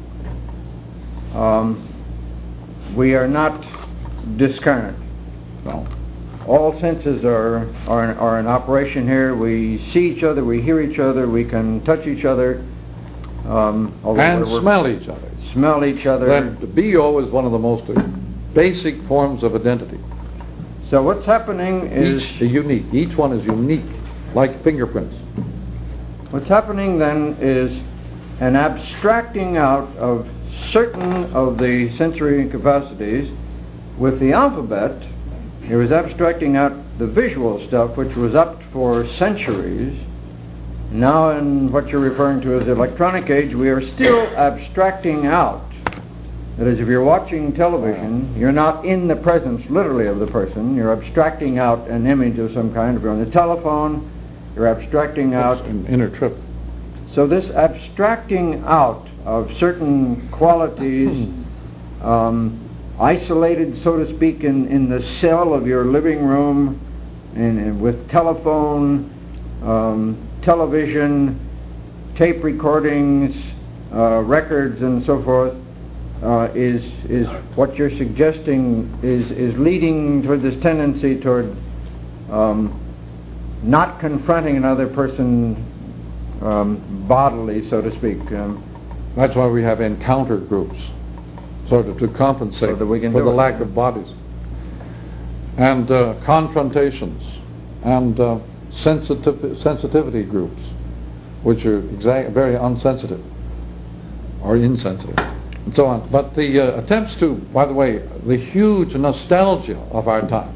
um, we are not discarnate. No. All senses are, are, are in operation here. We see each other, we hear each other, we can touch each other. Um, and we're, we're smell each other. Smell each other. Then the B O is one of the most basic forms of identity. So what's happening is... Each unique. Each one is unique, like fingerprints. What's happening then is an abstracting out of certain of the sensory capacities. With the alphabet, it was abstracting out the visual stuff, which was up for centuries. Now in what you're referring to as the electronic age, we are still abstracting out. That is, if you're watching television, you're not in the presence, literally, of the person. You're abstracting out an image of some kind. If you're on the telephone, you're abstracting out... an inner trip. So this abstracting out of certain qualities, um, isolated, so to speak, in, in the cell of your living room, and, and with telephone, um, television, tape recordings, uh, records, and so forth, uh, is is what you're suggesting is is leading toward this tendency toward um, not confronting another person um, bodily, so to speak. Um, That's why we have encounter groups, sort of to compensate so that we can for do the it. lack of bodies. And uh, confrontations and uh, sensitive, sensitivity groups, which are exa- very unsensitive or insensitive, and so on. But the uh, attempts to, by the way, the huge nostalgia of our time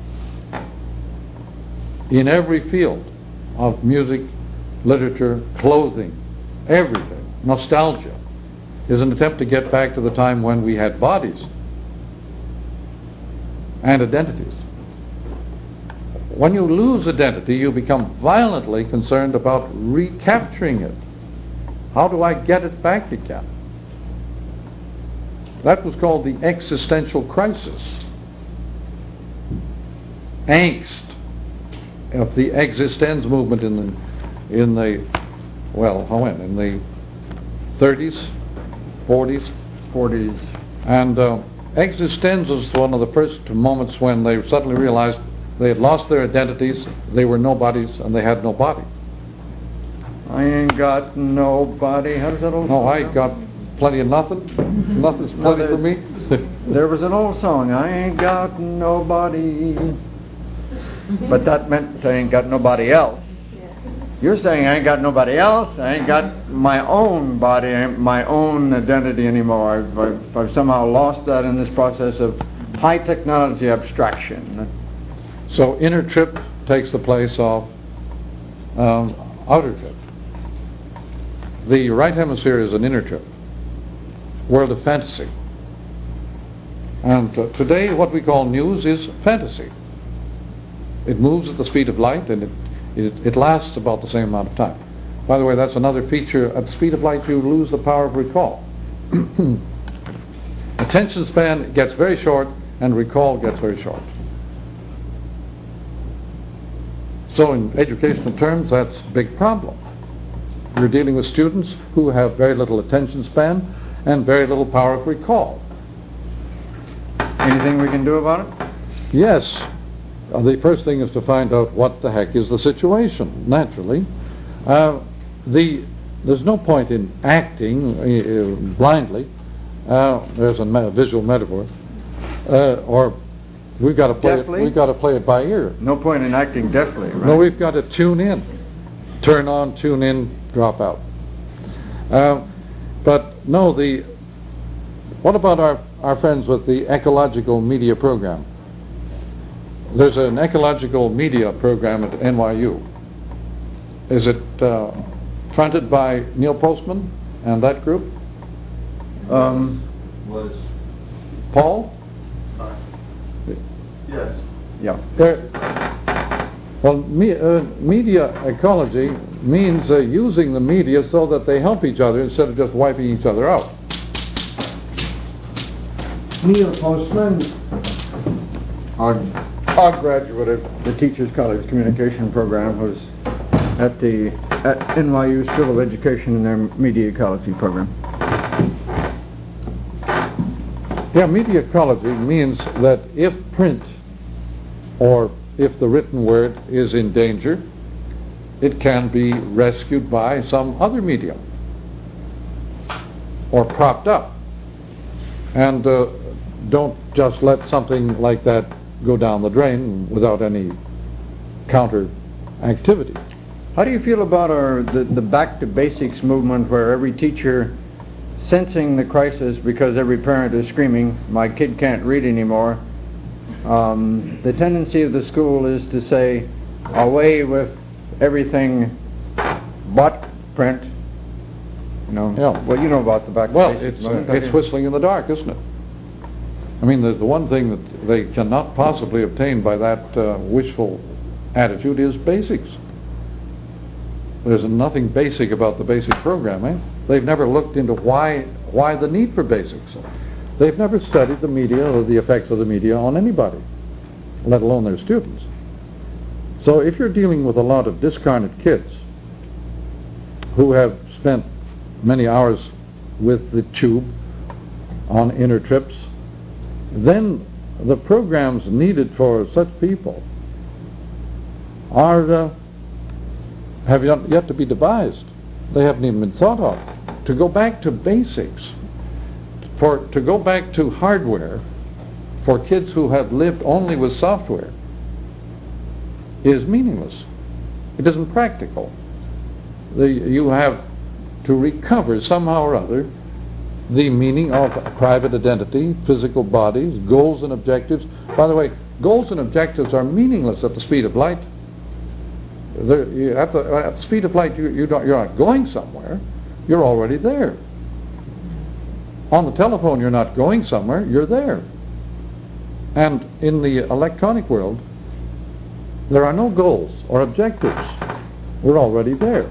in every field of music, literature, clothing, everything, nostalgia, is an attempt to get back to the time when we had bodies and identities. When you lose identity, you become violently concerned about recapturing it. How do I get it back again? That was called the existential crisis. Angst of the existence movement in the, in the well, when? In the thirties, forties? forties. And uh, existence was one of the first moments when they suddenly realized they had lost their identities, they were nobodies, and they had no body. I ain't got nobody. How does that old No, song I go? got plenty of nothing. Nothing's No, plenty for me. There was an old song, I ain't got nobody. But that meant I ain't got nobody else. You're saying I ain't got nobody else, I ain't got my own body, my own identity anymore. I've, I've, I've somehow lost that in this process of high technology abstraction. So inner trip takes the place of um, outer trip. The right hemisphere is an inner trip, world of fantasy. And uh, today what we call news is fantasy. It moves at the speed of light, and it, it, it lasts about the same amount of time. By the way, that's another feature. At the speed of light, you lose the power of recall. Attention span gets very short, and recall gets very short. So in educational terms, that's a big problem. You're dealing with students who have very little attention span and very little power of recall. Anything we can do about it? Yes. Uh, the first thing is to find out what the heck is the situation, naturally. Uh, the, there's no point in acting uh, blindly. Uh, there's a me- visual metaphor. Uh, or we've got to play Deftly? it. We've got to play it by ear. No point in acting deftly, right? No, we've got to tune in, turn on, tune in, drop out. Uh, but no, the what about our our friends with the ecological media program? There's an ecological media program at N Y U. Is it uh, fronted by Neil Postman and that group? Um, Was, Paul? uh, yes. yeah. There, well, me, uh, media ecology means uh, using the media so that they help each other instead of just wiping each other out. Neil Postman, our, our graduate of the Teachers College Communication Program, was at the at N Y U School of Education in their media ecology program. Yeah, media ecology means that if print or if the written word is in danger, it can be rescued by some other medium or propped up. And uh, don't just let something like that go down the drain without any counter activity. How do you feel about our the, the back to basics movement, where every teacher, sensing the crisis because every parent is screaming, my kid can't read anymore, um, the tendency of the school is to say, away with everything but print. You know, Yeah. well, you know about the back to Well, basics it's, uh, movement, don't it's you? whistling in the dark, isn't it? I mean, the, the one thing that they cannot possibly obtain by that uh, wishful attitude is basics. There's nothing basic about the basic program, eh? They've never looked into why why the need for basics. They've never studied the media or the effects of the media on anybody, let alone their students. So if you're dealing with a lot of discarnate kids who have spent many hours with the tube on inner trips, then the programs needed for such people are uh, have yet, yet to be devised. They haven't even been thought of. To go back to basics, for to go back to hardware for kids who have lived only with software is meaningless. It isn't practical. The, you have to recover somehow or other the meaning of private identity, physical bodies, goals and objectives. By the way, goals and objectives are meaningless at the speed of light. They're, you, at, the, at the speed of light, you, you don't, you're not going somewhere. You're already there. On the telephone, you're not going somewhere. You're there. And in the electronic world, there are no goals or objectives. We're already there.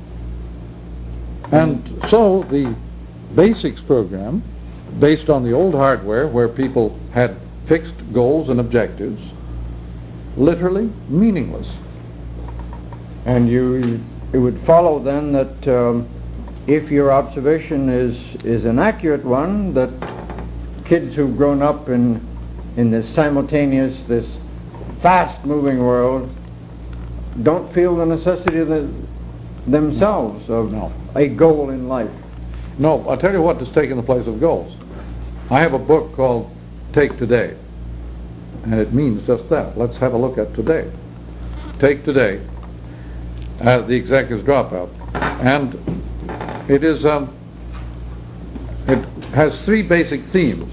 And so the basics program, based on the old hardware where people had fixed goals and objectives, literally meaningless. And you, it would follow then that um, if your observation is is an accurate one, that kids who've grown up in in this simultaneous, this fast-moving world, don't feel the necessity of the, themselves of No. a goal in life. No, I'll tell you what has taken the place of goals. I have a book called Take Today, and it means just that. Let's have a look at today. Take Today, uh, the executive's dropout, and it is um, it has three basic themes.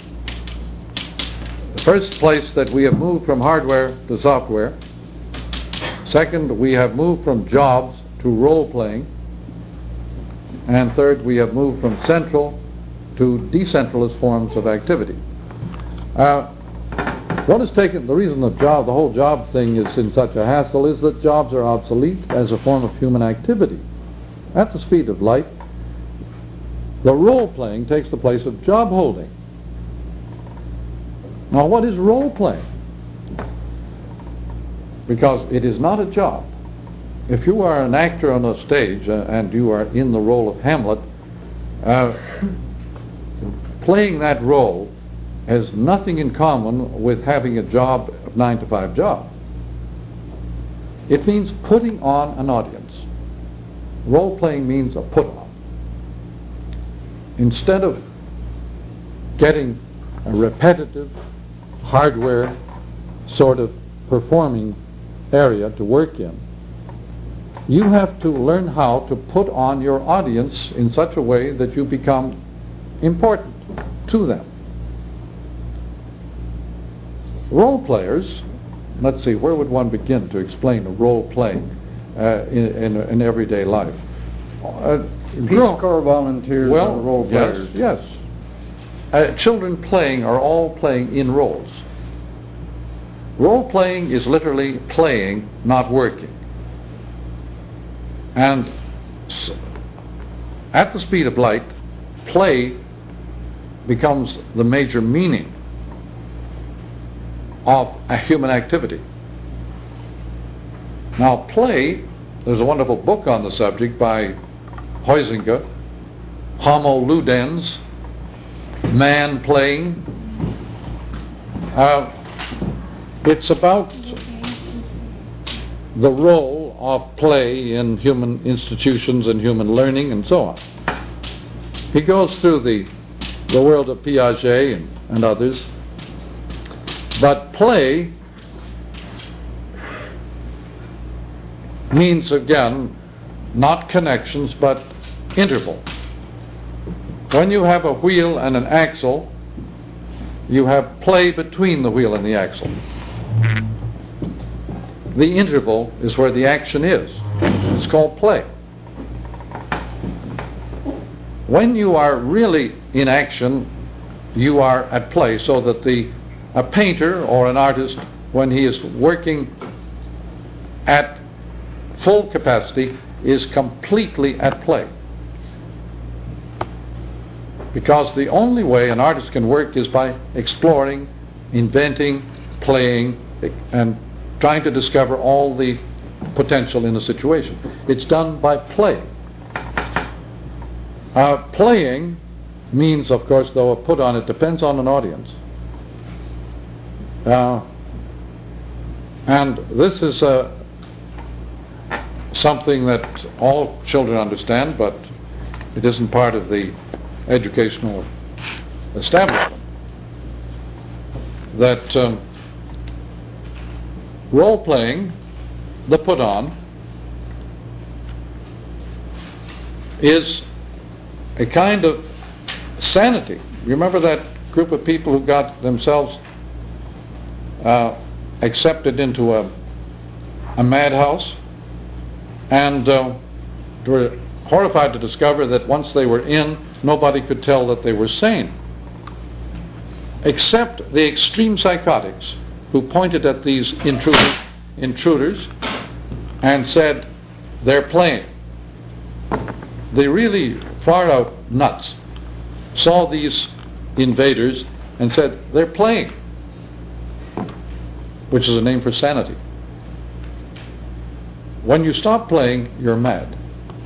The first place, that we have moved from hardware to software. Second, we have moved from jobs to role playing. And third, we have moved from central to decentralized forms of activity. Uh, what has taken, the reason the job, the whole job thing is in such a hassle is that jobs are obsolete as a form of human activity. At the speed of light, the role playing takes the place of job holding. Now, what is role playing? Because it is not a job. If you are an actor on a stage uh, and you are in the role of Hamlet, uh, playing that role has nothing in common with having a job, a nine to five job. It means putting on an audience. Role playing means a put on. Instead of getting a repetitive hardware sort of performing area to work in, you have to learn how to put on your audience in such a way that you become important to them. Role players, let's see, where would one begin to explain role playing uh, in, in, in everyday life? Uh, Peace Corps volunteers well, are role players. Yes, yes. Uh, children playing are all playing in roles. Role playing is literally playing, not working. And at the speed of light, play becomes the major meaning of a human activity. Now, play, there's a wonderful book on the subject by Huizinga, Homo Ludens, Man Playing. Uh, it's about the role of play in human institutions and human learning and so on. He goes through the, the world of Piaget and, and others. But play means, again, not connections, but interval. When you have a wheel and an axle, you have play between the wheel and the axle. The interval is where the action is. It's called play. When you are really in action, you are at play, so that the a painter or an artist, when he is working at full capacity, is completely at play. Because the only way an artist can work is by exploring, inventing, playing, and trying to discover all the potential in a situation. It's done by play. Uh, playing means, of course, though a put on, it depends on an audience. Uh, and this is uh, something that all children understand, but it isn't part of the educational establishment. That um, role-playing, the put-on, is a kind of sanity. You remember that group of people who got themselves uh, accepted into a, a madhouse and uh, were horrified to discover that once they were in, nobody could tell that they were sane, except the extreme psychotics who pointed at these intruders, intruders and said, they're playing. They really, far out nuts, saw these invaders and said, they're playing, which is a name for sanity. When you stop playing, you're mad.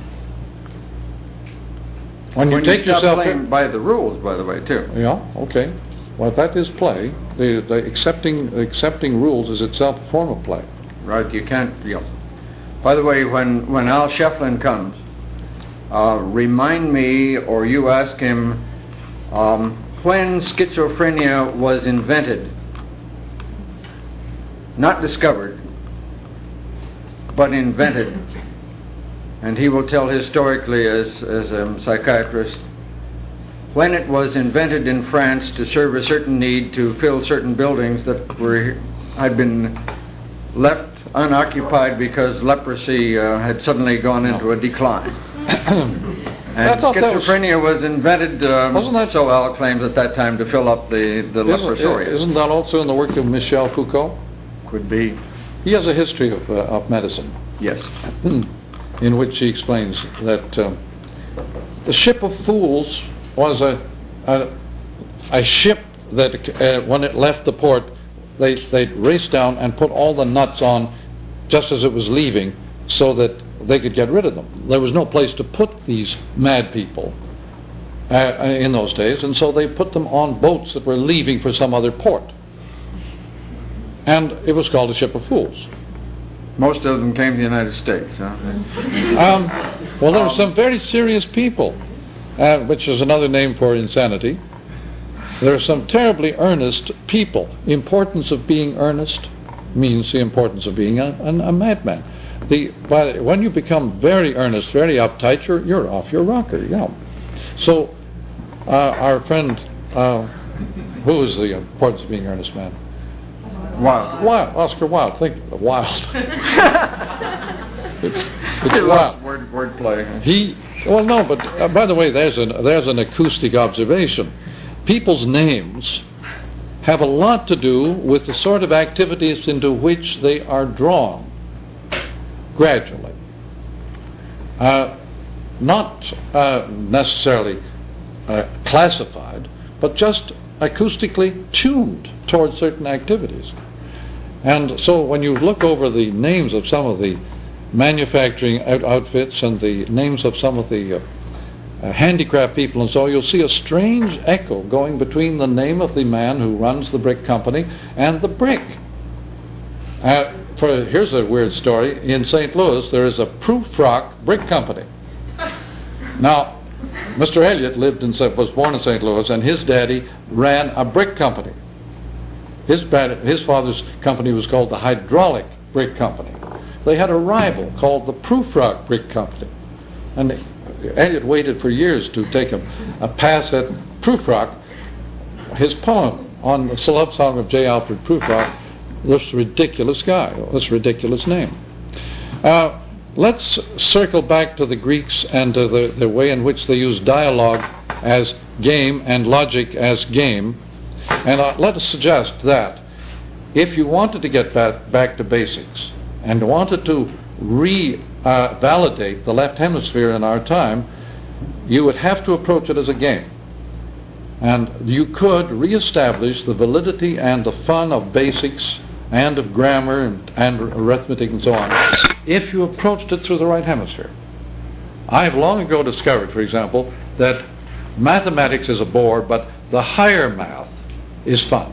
When you when take you stop yourself playing in, by the rules, by the way, too. yeah, okay. Well, that is play. The, the accepting accepting rules is itself a form of play. Right, you can't, you know. By the way, when, when Al Shefflin comes, uh, remind me, or you ask him, um, when schizophrenia was invented, not discovered, but invented. And he will tell historically, as, as a psychiatrist, when it was invented in France to serve a certain need to fill certain buildings that were had been left unoccupied because leprosy uh, had suddenly gone into a decline. And schizophrenia was, was invented, um, wasn't that, so Al claims at that time, to fill up the, the leprosarius. Isn't that also in the work of Michel Foucault? Could be. He has a history of, uh, of medicine. Yes. In which he explains that um, the ship of fools was a a, a ship that uh, when it left the port, they they'd race down and put all the nuts on just as it was leaving, so that they could get rid of them. There was no place to put these mad people uh, in those days, and so they put them on boats that were leaving for some other port, and it was called a ship of fools. Most of them came to the United States, huh? Um, well, there were some very serious people, uh, which is another name for insanity. There are some terribly earnest people. Importance of being earnest means the importance of being a, a, a madman. The, by, when you become very earnest, very uptight, you're, you're off your rocker. Yeah. So, uh, our friend, uh, who is the importance of being earnest man? Wilde. Wilde. Oscar Wilde. Think of Wilde. it's it's Wilde. Word wordplay. He. Well, no, but uh, by the way, there's an there's an acoustic observation. People's names have a lot to do with the sort of activities into which they are drawn gradually. Uh, not uh, necessarily uh, classified, but just acoustically tuned towards certain activities. And so when you look over the names of some of the manufacturing out- outfits and the names of some of the uh, uh, handicraft people and so, you'll see a strange echo going between the name of the man who runs the brick company and the brick. Uh, for, here's a weird story. In Saint Louis, there is a Prufrock brick company. Now, Mister Elliott lived in, was born in Saint Louis, and his daddy ran a brick company. His, his father's company was called the Hydraulic Brick Company. They had a rival called the Prufrock Brick Company. And Elliott waited for years to take a, a pass at Prufrock. His poem on the love song of J. Alfred Prufrock, this ridiculous guy, this ridiculous name. Uh, let's circle back to the Greeks and to the, the way in which they use dialogue as game and logic as game. And uh, let us suggest that if you wanted to get back, back to basics and wanted to re-validate uh, the left hemisphere in our time, you would have to approach it as a game. And you could re-establish the validity and the fun of basics and of grammar and, and arithmetic and so on if you approached it through the right hemisphere. I have long ago discovered, for example, that mathematics is a bore, but the higher math is fun.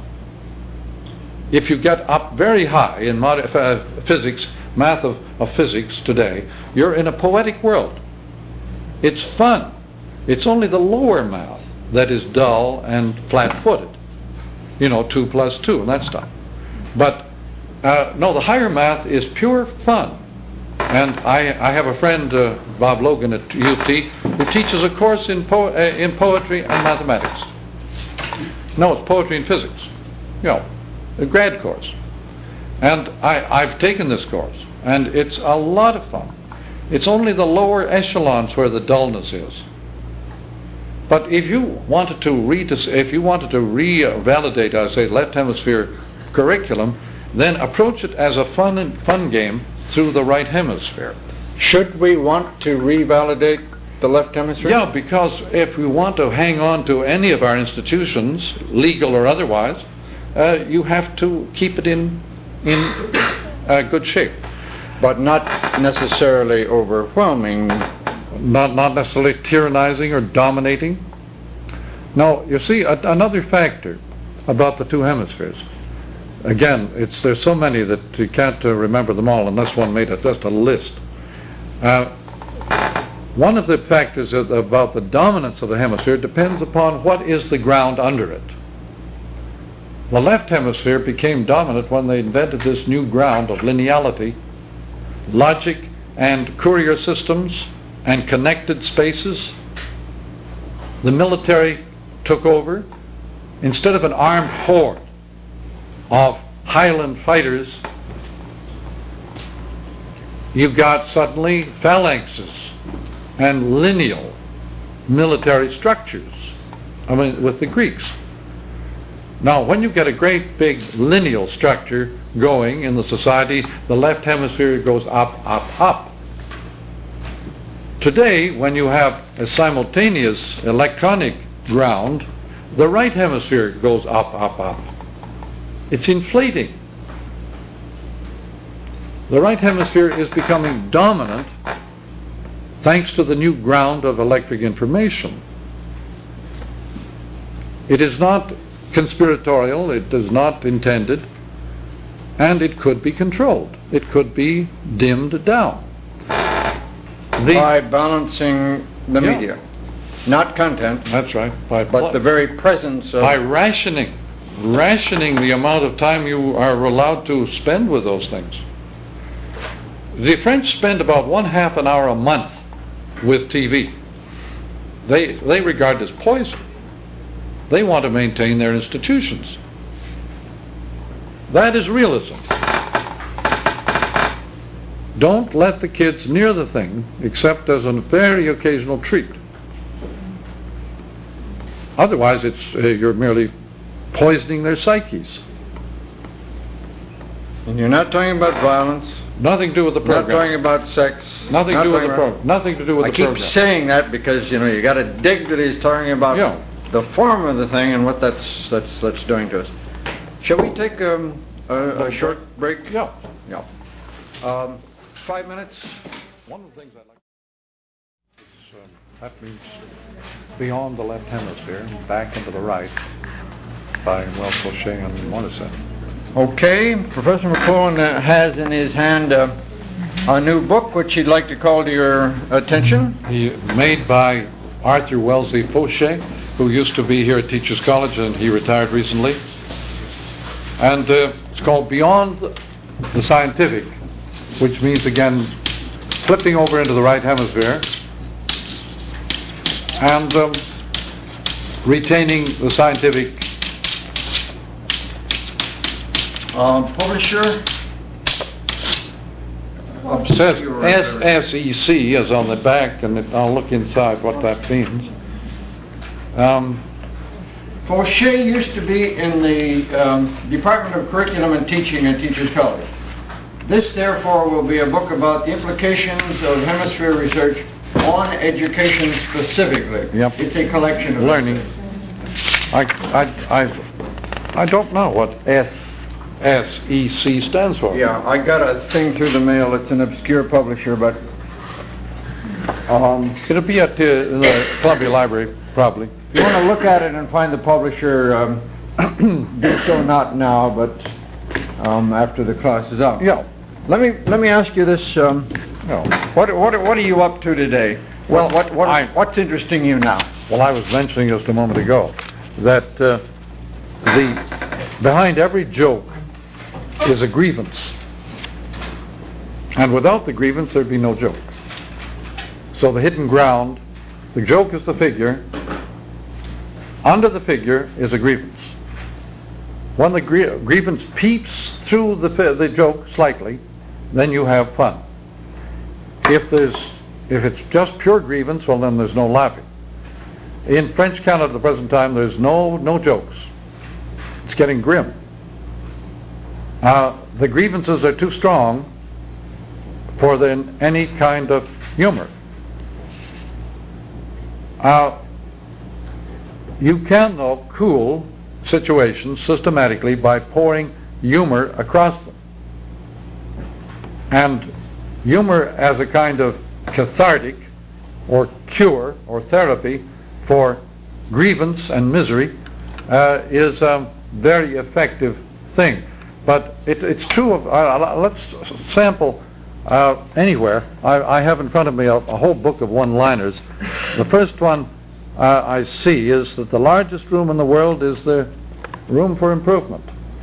If you get up very high in mod- uh, physics, math of, of physics today, you're in a poetic world. It's fun. It's only the lower math that is dull and flat-footed. You know, two plus two and that stuff. But, uh, no, the higher math is pure fun. And I, I have a friend, uh, Bob Logan at U of T, who teaches a course in, po- uh, in poetry and mathematics. No, it's poetry and physics. You know, a grad course. And I, I've taken this course, and it's a lot of fun. It's only the lower echelons where the dullness is. But if you wanted to re if you wanted to revalidate, I say, left hemisphere curriculum, then approach it as a fun and fun game through the right hemisphere. Should we want to revalidate the left hemisphere? Yeah, because if we want to hang on to any of our institutions, legal or otherwise, uh, you have to keep it in in uh, good shape. But not necessarily overwhelming. Not not necessarily tyrannizing or dominating. Now, you see, a, another factor about the two hemispheres. Again, it's there's so many that you can't uh, remember them all unless one made a, just a list. Uh, one of the factors of, about the dominance of the hemisphere depends upon what is the ground under it. The left hemisphere became dominant when they invented this new ground of lineality, logic, and courier systems, and connected spaces. The military took over. Instead of an armed horde of Highland fighters, you've got suddenly phalanxes and lineal military structures. I mean, with the Greeks. Now, when you get a great big lineal structure going in the society, the left hemisphere goes up, up, up. Today, when you have a simultaneous electronic ground, the right hemisphere goes up, up, up. It's inflating. The right hemisphere is becoming dominant thanks to the new ground of electric information. It is not conspiratorial, it is not intended, and it could be controlled. It could be dimmed down. The, by balancing the yeah. media. not content, That's right. By but pl- the very presence of... by rationing, rationing the amount of time you are allowed to spend with those things. The French spend about one half an hour a month with T V. They they regard it as poison. They want to maintain their institutions. That is realism. Don't let the kids near the thing except as a very occasional treat. Otherwise, it's uh, you're merely poisoning their psyches. And you're not talking about violence. Nothing to do with the program. Not talking about sex. Nothing not to do with the about- program. Nothing to do with I the keep program. saying that because, you know, you got to dig that he's talking about Yeah. the form of the thing and what that's that's that's doing to us. Shall we take um, a, a short break? Yeah. Yeah. Um, five minutes. One of the things I like is um, that means beyond the left hemisphere, back into the right, by Wells Fauché and Morissette. Okay, Professor McClone uh, has in his hand uh, a new book which he'd like to call to your attention. He made by Arthur Wellesley Fauché, who used to be here at Teachers College, and he retired recently. And uh, it's called Beyond the Scientific, which means, again, flipping over into the right hemisphere and um, retaining the scientific. Um, publisher? It says S S E C is on the back, and it, I'll look inside what that means. Um, Fauché used to be in the um, Department of Curriculum and Teaching at Teachers College. This, therefore, will be a book about the implications of hemisphere research on education specifically. Yep. It's a collection of learning. I, I, I, I don't know what S S E C stands for. Yeah, I got a thing through the mail. It's an obscure publisher, but um, It'll be at uh, the Columbia Library, probably. if you want to look at it and find the publisher, um, do so not now, but um, after the class is out. Yeah. Let me let me ask you this. Um, No. what what what are you up to today? Well, what, what, what I- what's interesting you now? Well, I was mentioning just a moment ago that uh, the behind every joke is a grievance, and without the grievance, there'd be no joke. So the hidden ground, the joke is the figure. Under the figure is a grievance. When the grie- grievance peeps through the fi- the joke slightly, then you have fun. If there's if it's just pure grievance, well, then there's no laughing. In French Canada at the present time, there's no no jokes. It's getting grim. Uh, the grievances are too strong for then any kind of humor. Uh, you can, though, cool situations systematically by pouring humor across them. And humor as a kind of cathartic or cure or therapy for grievance and misery uh, is a very effective thing. But it, it's true of, uh, let's sample uh, anywhere. I, I have in front of me a, a whole book of one-liners. The first one uh, I see is that the largest room in the world is the room for improvement.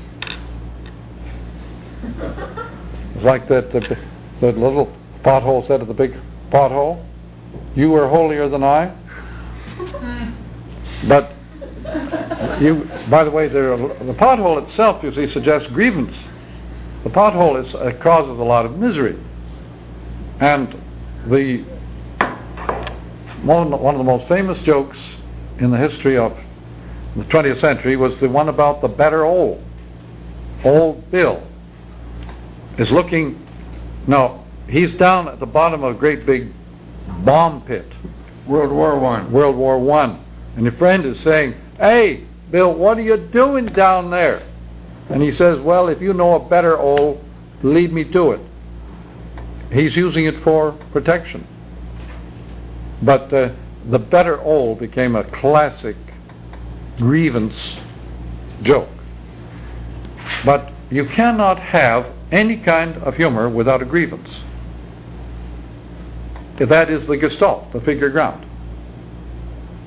It's like that, the, the little pothole said at the big pothole, "You were holier than I." But you, by the way, there, the pothole itself, you see, suggests grievance. The pothole is, uh, causes a lot of misery, and the one, one of the most famous jokes in the history of the twentieth century was the one about the better old. Old Bill is looking. No, he's down at the bottom of a great big bomb pit. World War One. World War One, and your friend is saying, "Hey, Bill, what are you doing down there?" And he says, "Well, if you know a better old, lead me to it." He's using it for protection. But uh, the better old became a classic grievance joke. But you cannot have any kind of humor without a grievance. That is the gestalt, the figure ground.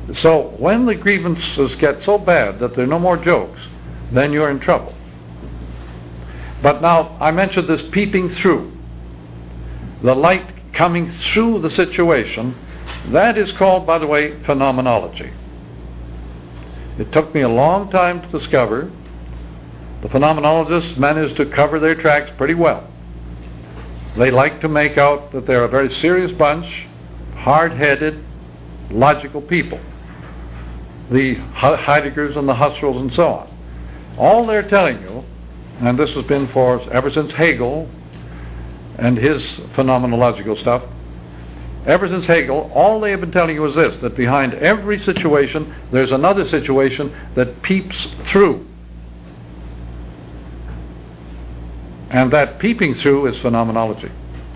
So when the grievances get so bad that there are no more jokes, then you're in trouble. But now, I mentioned this peeping through, the light coming through the situation. That is called, by the way, phenomenology. It took me a long time to discover. The phenomenologists managed to cover their tracks pretty well. They like to make out that they're a very serious bunch, hard-headed, logical people. The Heideggers and the Husserls and so on. All they're telling you, and this has been for ever since Hegel and his phenomenological stuff, ever since Hegel, all they have been telling you is this, that behind every situation there's another situation that peeps through. And that peeping through is phenomenology.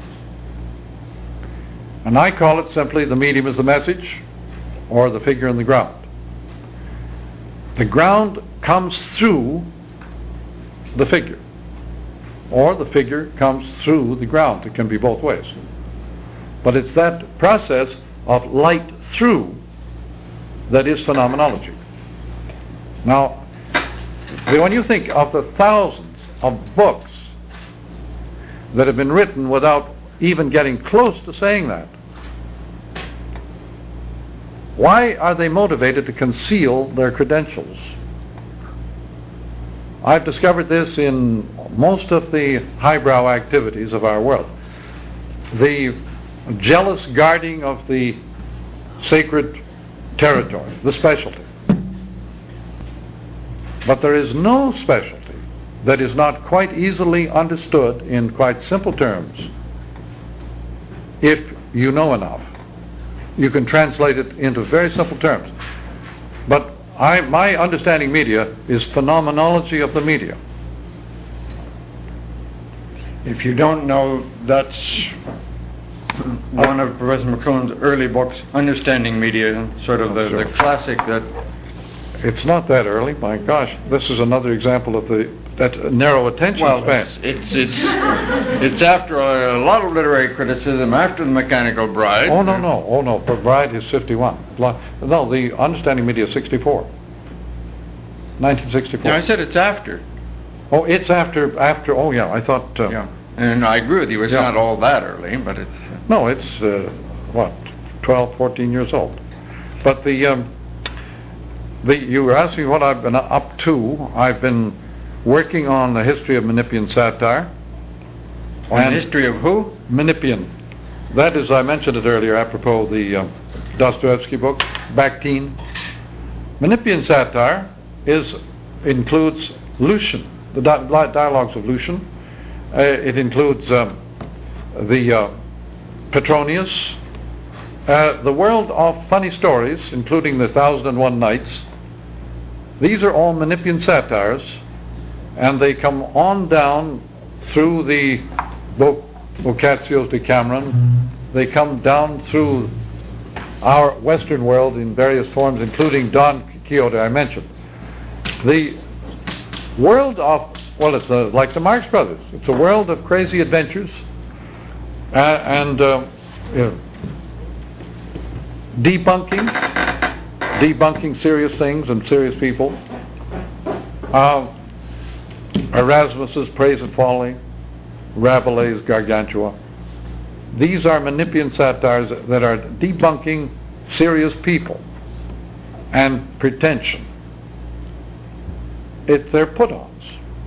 And I call it simply the medium is the message, or the figure in the ground. The ground comes through the figure, or the figure comes through the ground. It can be both ways. But it's that process of light through that is phenomenology. Now, when you think of the thousands of books that have been written without even getting close to saying that, why are they motivated to conceal their credentials? I've discovered this in most of the highbrow activities of our world. The jealous guarding of the sacred territory, the specialty. But there is no specialty that is not quite easily understood in quite simple terms if you know enough. You can translate it into very simple terms. But I, my understanding media is phenomenology of the media. If you don't know, that's one of Professor McCone's early books, Understanding Media, sort of the, sure. the classic that... It's not that early, my gosh. This is another example of the that narrow attention well, span. It's, it's, it's, it's after a, a lot of literary criticism, after The Mechanical Bride. Oh, no, no. Oh, no. Bride is fifty-one. No, the Understanding Media is sixty-four. nineteen sixty-four. No, I said it's after. Oh, it's after, after, oh yeah, I thought... Uh, yeah, and I agree with you, it's yeah. not all that early, but it's... Uh, no, it's, uh, what, twelve, fourteen years old. But the, um, the, you were asking what I've been up to. I've been working on the history of Menippean satire. On the history of who? Menippean. That is, I mentioned it earlier, apropos the uh, Dostoevsky book, Bakhtin. Menippean satire is includes Lucian, the di- dialogues of Lucian. Uh, it includes um, the uh, Petronius, uh, the world of funny stories, including the Thousand and One Nights. These are all Menippean satires, and they come on down through the Boc- Boccaccio's Decameron. They come down through our Western world in various forms, including Don Quixote I mentioned. The world of, well, it's a, like the Marx Brothers. It's a world of crazy adventures uh, and uh, you know, debunking, debunking serious things and serious people. Uh, Erasmus's Praise and Folly, Rabelais' Gargantua. These are Menippean satires that are debunking serious people and pretension. It, they're put-ons.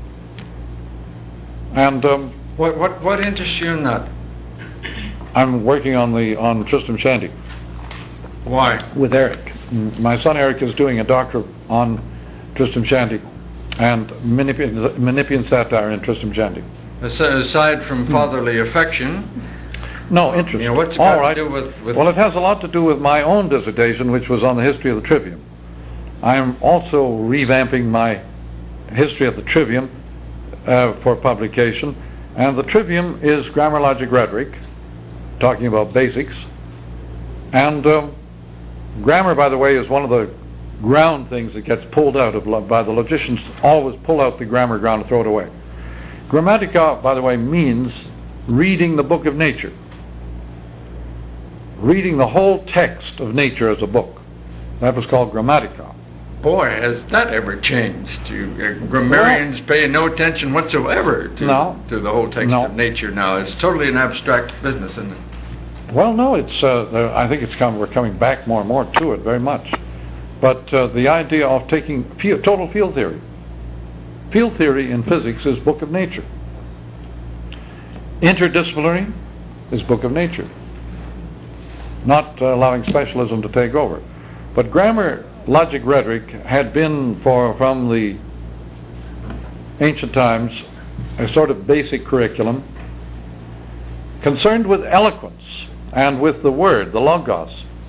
And um, what what what interests you in that? I'm working on the on Tristram Shandy. Why? With Eric. My son Eric is doing a doctorate on Tristram Shandy and Menippean, Menippean satire in Tristram Shandy. Aside from fatherly affection. No, interest. You know, what's it All got right. to do with, with... Well, it has a lot to do with my own dissertation, which was on the history of the Trivium. I am also revamping my history of the Trivium uh, for publication. And the Trivium is grammar, logic, rhetoric, talking about basics. And um, grammar, by the way, is one of the ground things that gets pulled out of lo- by the logicians. Always pull out the grammar ground and throw it away. Grammatica, by the way, means reading the book of nature. Reading the whole text of nature as a book. That was called Grammatica. Boy, has that ever changed? You, uh, grammarians well, pay no attention whatsoever to, no, to the whole text no. of nature now. It's totally an abstract business, isn't it? Well, no, it's. Uh, I think it's come, we're coming back more and more to it very much. But uh, the idea of taking field, total field theory. Field theory in physics is book of nature. Interdisciplinary is book of nature. Not uh, allowing specialism to take over. But grammar, logic, rhetoric had been for from the ancient times a sort of basic curriculum concerned with eloquence and with the word, the logos.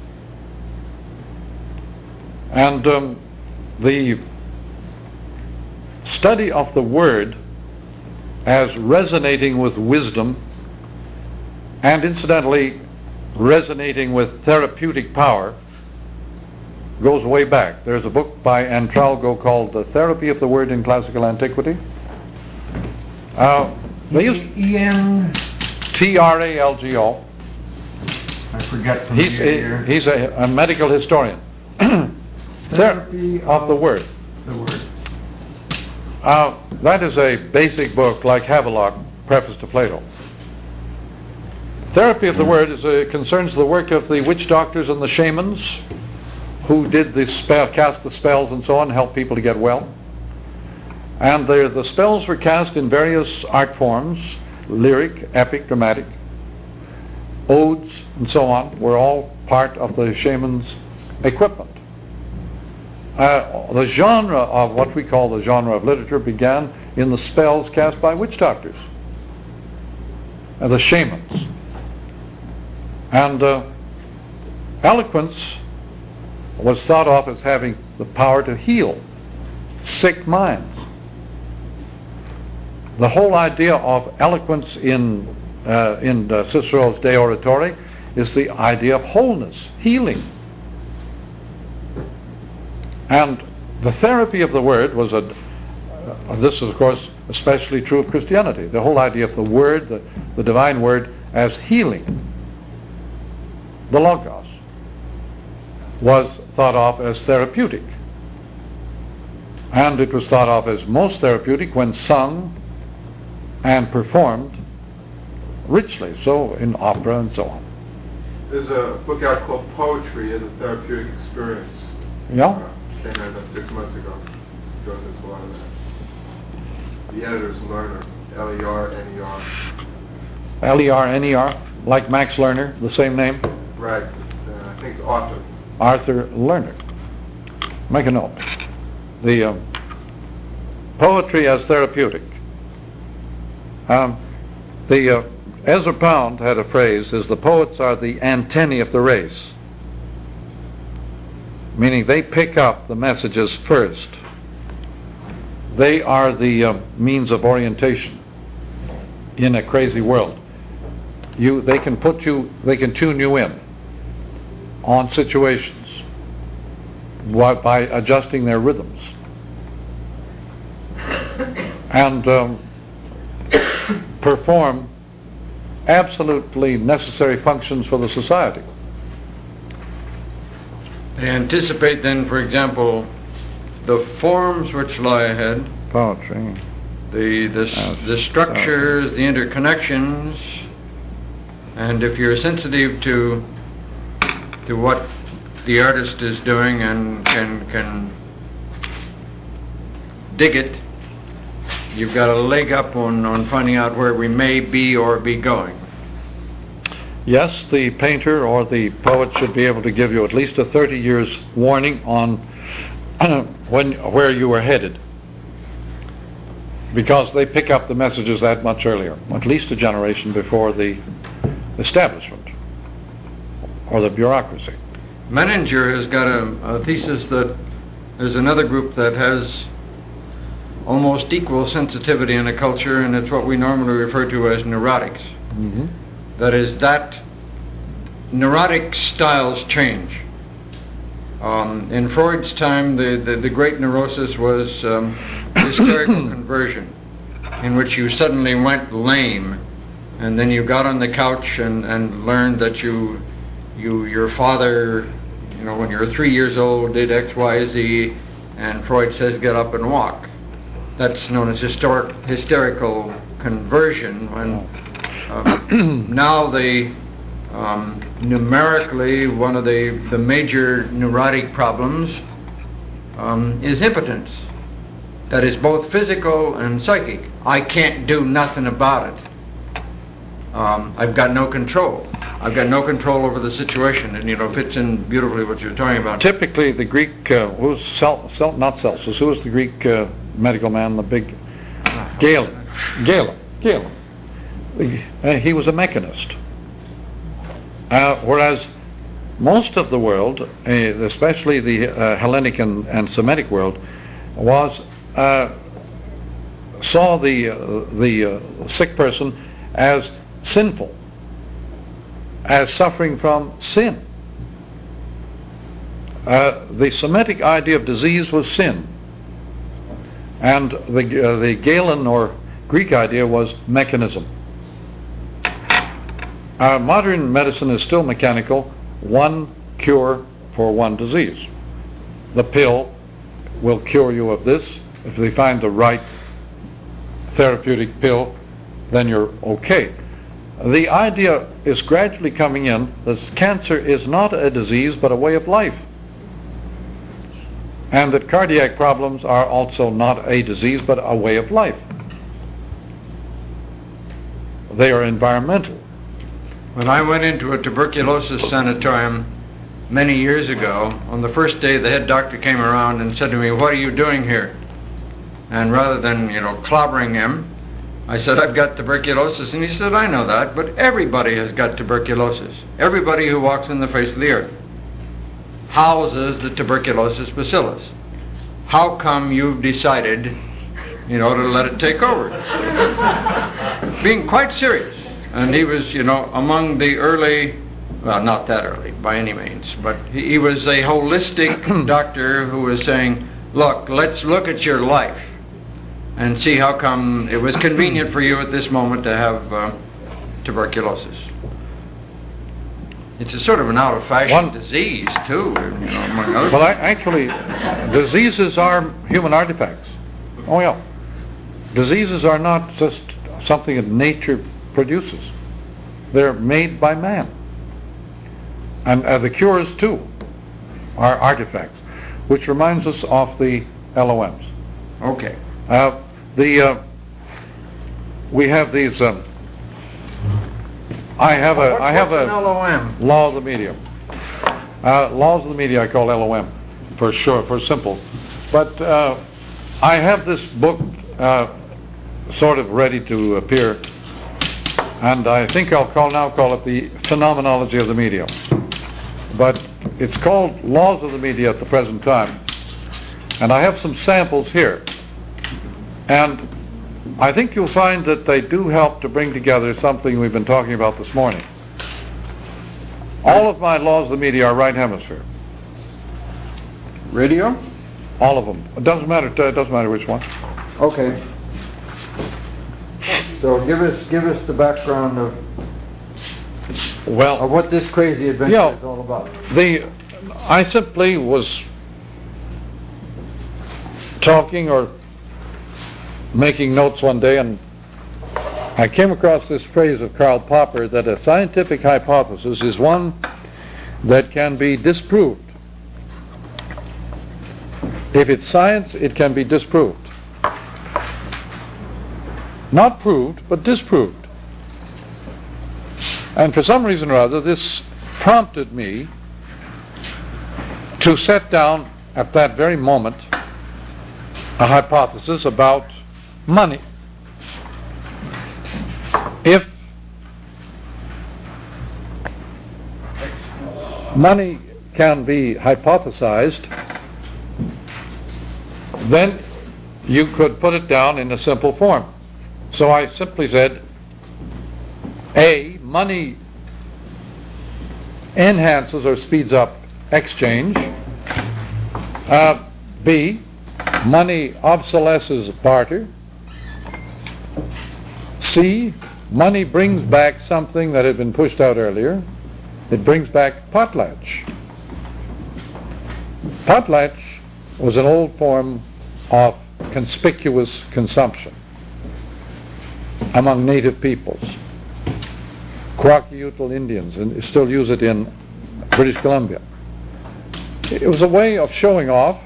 And um, the study of the word as resonating with wisdom and incidentally resonating with therapeutic power goes way back. There's a book by Antralgo called The Therapy of the Word in Classical Antiquity. Uh, they used E N T R A L G O. I forget from He's, here. a, he's a, a medical historian. Therapy of the Word. The Word. Uh, that is a basic book like Havelock, Preface to Plato. Therapy of the Word is a, concerns the work of the witch doctors and the shamans who did the spell, cast the spells and so on, help people to get well. And the, the spells were cast in various art forms, lyric, epic, dramatic, odes, and so on, were all part of the shaman's equipment. Uh, the genre of what we call the genre of literature began in the spells cast by witch doctors, uh, the shamans. And uh, eloquence was thought of as having the power to heal sick minds. The whole idea of eloquence in uh, in uh, Cicero's De Oratore is the idea of wholeness, healing. And the therapy of the word was a, uh, this is of course especially true of Christianity, the whole idea of the word, the, the divine word as healing. The Logos was thought of as therapeutic. And it was thought of as most therapeutic when sung and performed richly, so in opera and so on. There's a book out called Poetry as a Therapeutic Experience. Yeah? Uh, came out about six months ago. Goes into a lot of that. The editor's Lerner, L E R N E R. L E R N E R, like Max Lerner, the same name? Right. Uh, I think it's Arthur. Arthur Lerner. Make a note. The um, poetry as therapeutic. Um, the uh, Ezra Pound had a phrase, is the poets are the antennae of the race. Meaning they pick up the messages first. They are the uh, means of orientation in a crazy world. You, they can put you, they can tune you in on situations by adjusting their rhythms. And um, perform absolutely necessary functions for the society. They anticipate then, for example, the forms which lie ahead, Poetry. the the, Yes. the structures, the interconnections, and if you're sensitive to to what the artist is doing and can can dig it, you've got a leg up on, on finding out where we may be or be going. Yes, the painter or the poet should be able to give you at least a thirty years warning on when where you are headed, because they pick up the messages that much earlier, at least a generation before the establishment or the bureaucracy. Menninger has got a, a thesis that there's another group that has almost equal sensitivity in a culture, and it's what we normally refer to as neurotics. Mm-hmm. That is, that neurotic styles change. Um, in Freud's time, the, the, the great neurosis was um, hysterical conversion, in which you suddenly went lame, and then you got on the couch and, and learned that you, you, your father you know, when you're three years old, did X, Y, Z, and Freud says get up and walk. That's known as historic, hysterical conversion, when um, now the um, numerically one of the, the major neurotic problems um, is impotence. That is both physical and psychic. I can't do nothing about it. Um, I've got no control. I've got no control over the situation, and you know, fits in beautifully what you're talking about. Typically, the Greek, uh, who was Cel- Cel- not Celsus, who was the Greek uh, medical man, the big Galen. Galen. Galen. Uh, he was a mechanist. Uh, whereas most of the world, uh, especially the uh, Hellenic and, and Semitic world, was uh, saw the uh, the uh, sick person as sinful, as suffering from sin. Uh, the Semitic idea of disease was sin, and the uh, the Galen or Greek idea was mechanism. Our modern medicine is still mechanical, one cure for one disease. The pill will cure you of this. If they find the right therapeutic pill, then you're okay. The idea is gradually coming in that cancer is not a disease but a way of life, and that cardiac problems are also not a disease but a way of life. They are environmental. When I went into a tuberculosis sanatorium many years ago, on the first day the head doctor came around and said to me, "What are you doing here?" And rather than, you know, clobbering him, I said, "I've got tuberculosis." And he said, "I know that, but everybody has got tuberculosis. Everybody who walks on the face of the earth houses the tuberculosis bacillus. How come you've decided, you know, to let it take over?" Being quite serious. And he was, you know, among the early, well, not that early by any means, but he, he was a holistic doctor who was saying, "Look, let's look at your life and see how come it was convenient for you at this moment to have uh, tuberculosis." It's a sort of an out-of-fashion One, disease, too, you know, among other Well, I, actually, diseases are human artifacts. Oh, yeah. Diseases are not just something that nature produces. They're made by man. And uh, the cures, too, are artifacts, which reminds us of the L O Ms. Okay. Uh, the uh, we have these. Um, I have a. What, I have what's a an L O M? law of the medium. Uh, laws of the media I call L O M, for sure, for simple. But uh, I have this book uh, sort of ready to appear, and I think I'll call now call it the Phenomenology of the Medium. But it's called Laws of the Media at the present time, and I have some samples here. And I think you'll find that they do help to bring together something we've been talking about this morning. All of my laws of the media are right hemisphere. Radio? All of them. It doesn't matter. It doesn't matter which one. Okay. So give us give us the background of, Well, of what this crazy adventure Yeah. is all about. the I simply was talking or making notes one day, and I came across this phrase of Karl Popper that a scientific hypothesis is one that can be disproved. If it's science, it can be disproved. Not proved, but disproved. And for some reason or other, this prompted me to set down at that very moment a hypothesis about money. If money can be hypothesized, then you could put it down in a simple form. So I simply said, A, money enhances or speeds up exchange. Uh, B, money obsolesces barter. C, money brings back something that had been pushed out earlier. It brings back potlatch. Potlatch was an old form of conspicuous consumption among native peoples. Kwakiutl Indians and still use it in British Columbia. It was a way of showing off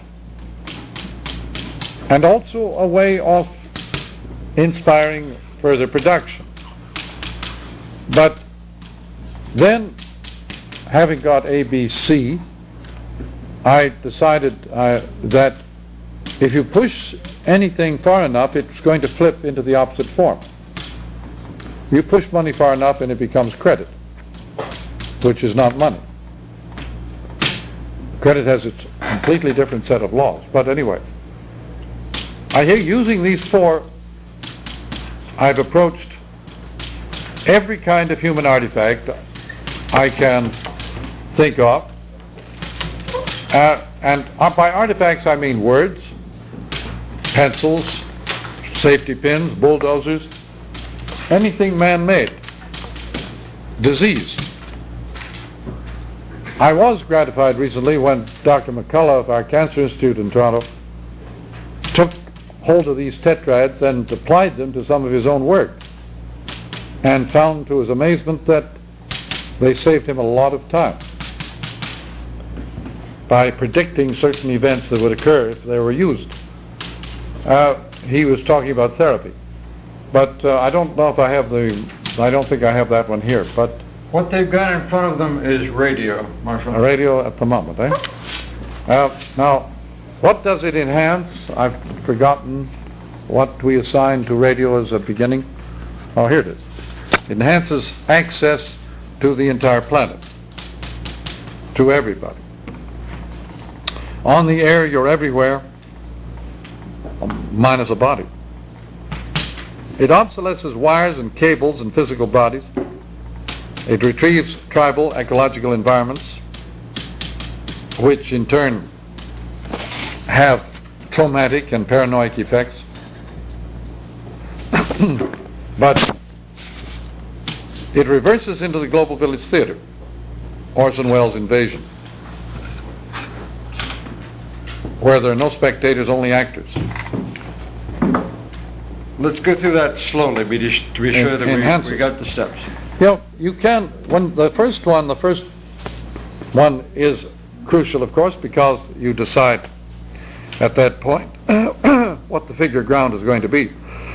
and also a way of inspiring further production. But then, having got A B C, I decided uh, that if you push anything far enough, it's going to flip into the opposite form. You push money far enough and it becomes credit, which is not money. Credit has its completely different set of laws. But anyway, I hear using these four, I've approached every kind of human artifact I can think of. Uh, and uh, by artifacts I mean words, pencils, safety pins, bulldozers, anything man-made. Disease. I was gratified recently when Doctor McCullough of our Cancer Institute in Toronto took hold of these tetrads and applied them to some of his own work, and found to his amazement that they saved him a lot of time by predicting certain events that would occur if they were used. Uh, he was talking about therapy, but uh, I don't know if I have the, I don't think I have that one here, but what they've got in front of them is radio, Marshal. A radio at the moment, eh? Uh, now, what does it enhance? I've forgotten what we assigned to radio as a beginning. Oh, here it is. It enhances access to the entire planet, to everybody. On the air, you're everywhere, minus a body. It obsolesces wires and cables and physical bodies. It retrieves tribal ecological environments, which in turn have traumatic and paranoid effects. But it reverses into the global village theater, Orson Welles' Invasion, where there are no spectators, only actors. Let's go through that slowly be to, to be sure that we, we got the steps. You know, you can, when the first one, the first one is crucial, of course, because you decide at that point what the figure ground is going to be.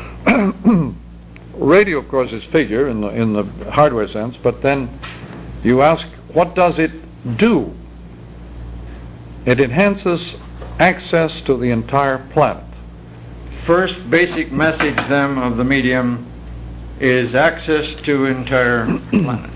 Radio, of course, is figure in the, in the hardware sense, but then you ask, what does it do? It enhances access to the entire planet. First basic message, then, of the medium is access to entire planet.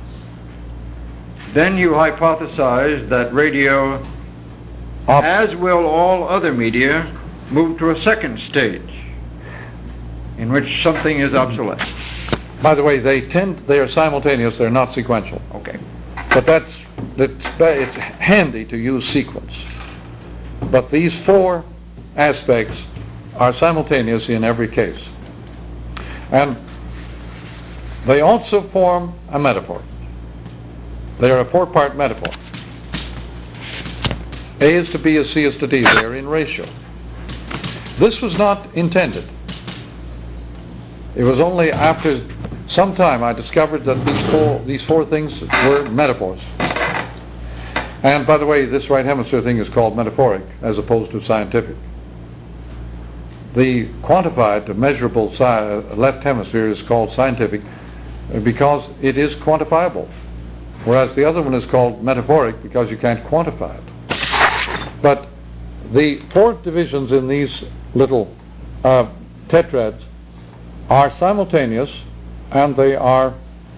Then you hypothesize that radio, Op- as will all other media, move to a second stage in which something is obsolete. By the way, they tend, they are simultaneous, they're not sequential. Okay. But that's, it's, it's handy to use sequence. But these four aspects are simultaneous in every case. And they also form a metaphor. They are a four-part metaphor. A is to B as C is to D. They are in ratio. This was not intended. It was only after some time I discovered that these four, these four things were metaphors. And by the way, this right hemisphere thing is called metaphoric as opposed to scientific. The quantified, measurable si- left hemisphere is called scientific because it is quantifiable, whereas the other one is called metaphoric because you can't quantify it. But the four divisions in these little uh, tetrads are simultaneous, and they are,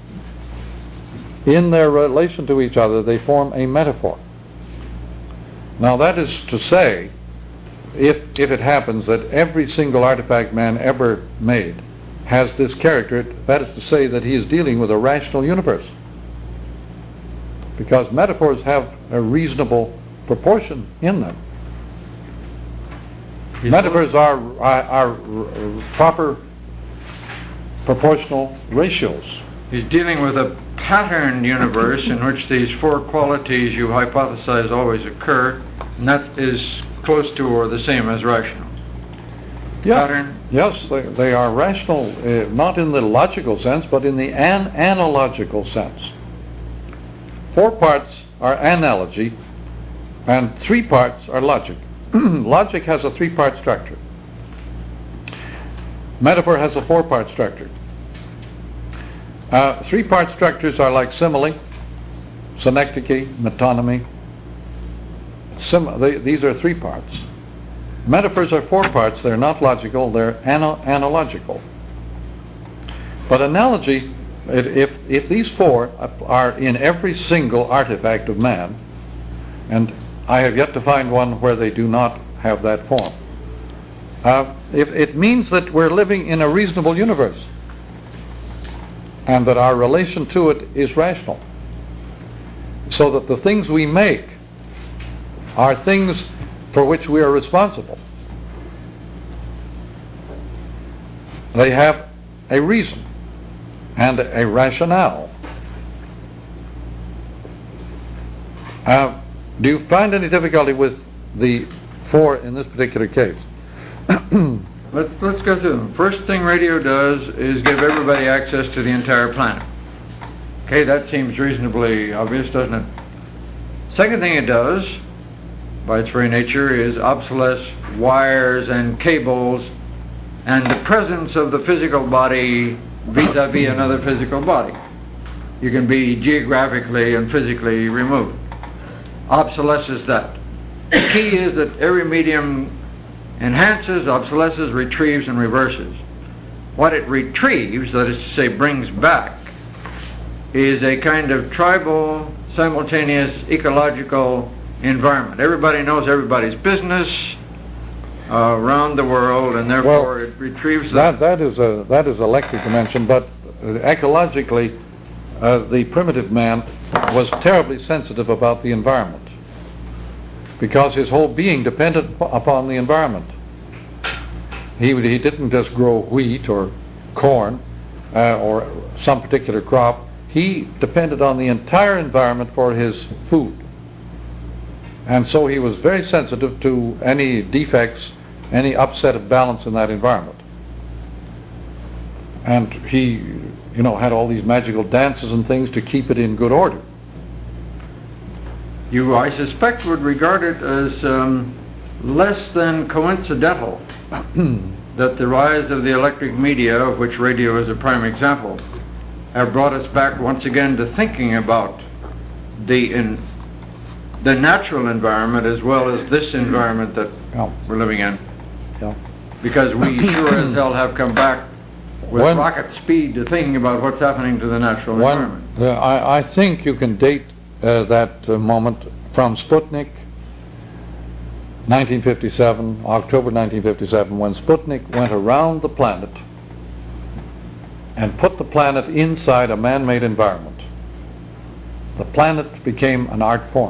in their relation to each other, they form a metaphor. Now that is to say, if if it happens that every single artifact man ever made has this character, that is to say that he is dealing with a rational universe. Because metaphors have a reasonable proportion in them. He's metaphors are, are, are proper proportional ratios. He's dealing with a patterned universe in which these four qualities you hypothesize always occur, and that is close to or the same as rational. Yeah. Pattern? Yes, they, they are rational, uh, not in the logical sense, but in the an- analogical sense. Four parts are analogy, and three parts are logic. Logic has a three-part structure. Metaphor has a four-part structure. Uh, three-part structures are like simile, synecdoche, metonymy. Sim- they, these are three parts. Metaphors are four parts. They're not logical. They're ana- analogical. But analogy, if if these four are in every single artifact of man, and I have yet to find one where they do not have that form, uh, if it means that we're living in a reasonable universe, and that our relation to it is rational, so that the things we make are things for which we are responsible. They have a reason and a rationale. Uh, do you find any difficulty with the four in this particular case? Let's, let's go through them. First thing radio does is give everybody access to the entire planet. Okay, that seems reasonably obvious, doesn't it? Second thing it does, by its very nature, is obsolesce wires and cables and the presence of the physical body vis-a-vis another physical body. You can be geographically and physically removed. Obsolesces that. The key is that every medium enhances, obsolesces, retrieves, and reverses. What it retrieves, that is to say brings back, is a kind of tribal, simultaneous, ecological environment. Everybody knows everybody's business uh, around the world, and therefore well, it retrieves that. That is a that is electric dimension, but uh, ecologically, uh, the primitive man was terribly sensitive about the environment, because his whole being depended upon the environment. He he didn't just grow wheat or corn uh, or some particular crop. He depended on the entire environment for his food. And so he was very sensitive to any defects, any upset of balance in that environment. And he, you know, had all these magical dances and things to keep it in good order. You, I suspect, would regard it as um, less than coincidental that the rise of the electric media, of which radio is a prime example, have brought us back once again to thinking about the in, the natural environment as well as this environment that Yeah. we're living in. Yeah. Because we sure as hell have come back with When- rocket speed to thinking about what's happening to the natural One, environment. uh, I, I think you can date uh, that uh, moment from Sputnik, nineteen fifty-seven, October nineteen fifty-seven, when Sputnik went around the planet and put the planet inside a man-made environment. The planet became an art form.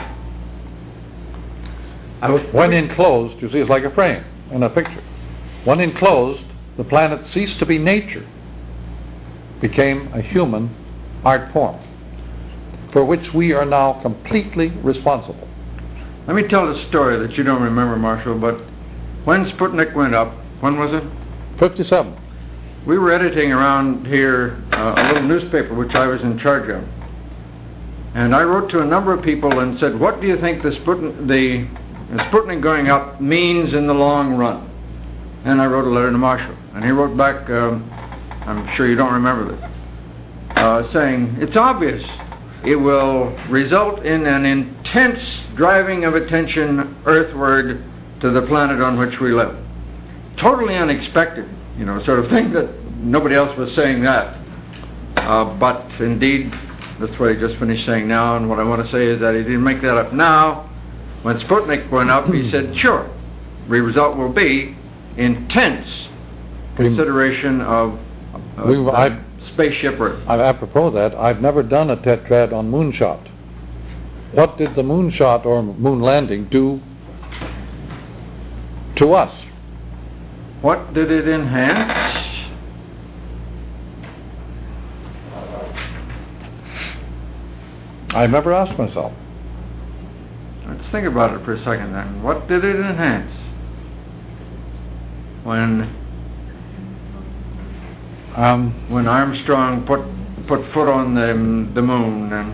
I was When enclosed, you see, it's like a frame in a picture. When enclosed, the planet ceased to be nature, became a human art form, for which we are now completely responsible. Let me tell a story that you don't remember, Marshall, but when Sputnik went up, when was it? fifty-seven. We were editing around here uh, a little newspaper which I was in charge of. And I wrote to a number of people and said, what do you think the Sputnik, the, the Sputnik going up means in the long run? And I wrote a letter to Marshall. And he wrote back, um, I'm sure you don't remember this, uh, saying, it's obvious. It will result in an intense driving of attention earthward to the planet on which we live. Totally unexpected, you know, sort of thing that nobody else was saying that. Uh, but indeed, that's what he just finished saying now, and what I want to say is that he didn't make that up now. When Sputnik went up, he said, sure, the result will be intense consideration of, of We've- the I've- spaceship Earth. I, apropos that, I've never done a tetrad on moonshot. What did the moonshot or moon landing do to us? What did it enhance? I've never asked myself. Let's think about it for a second then. What did it enhance? When Um, when Armstrong put put foot on the the moon, and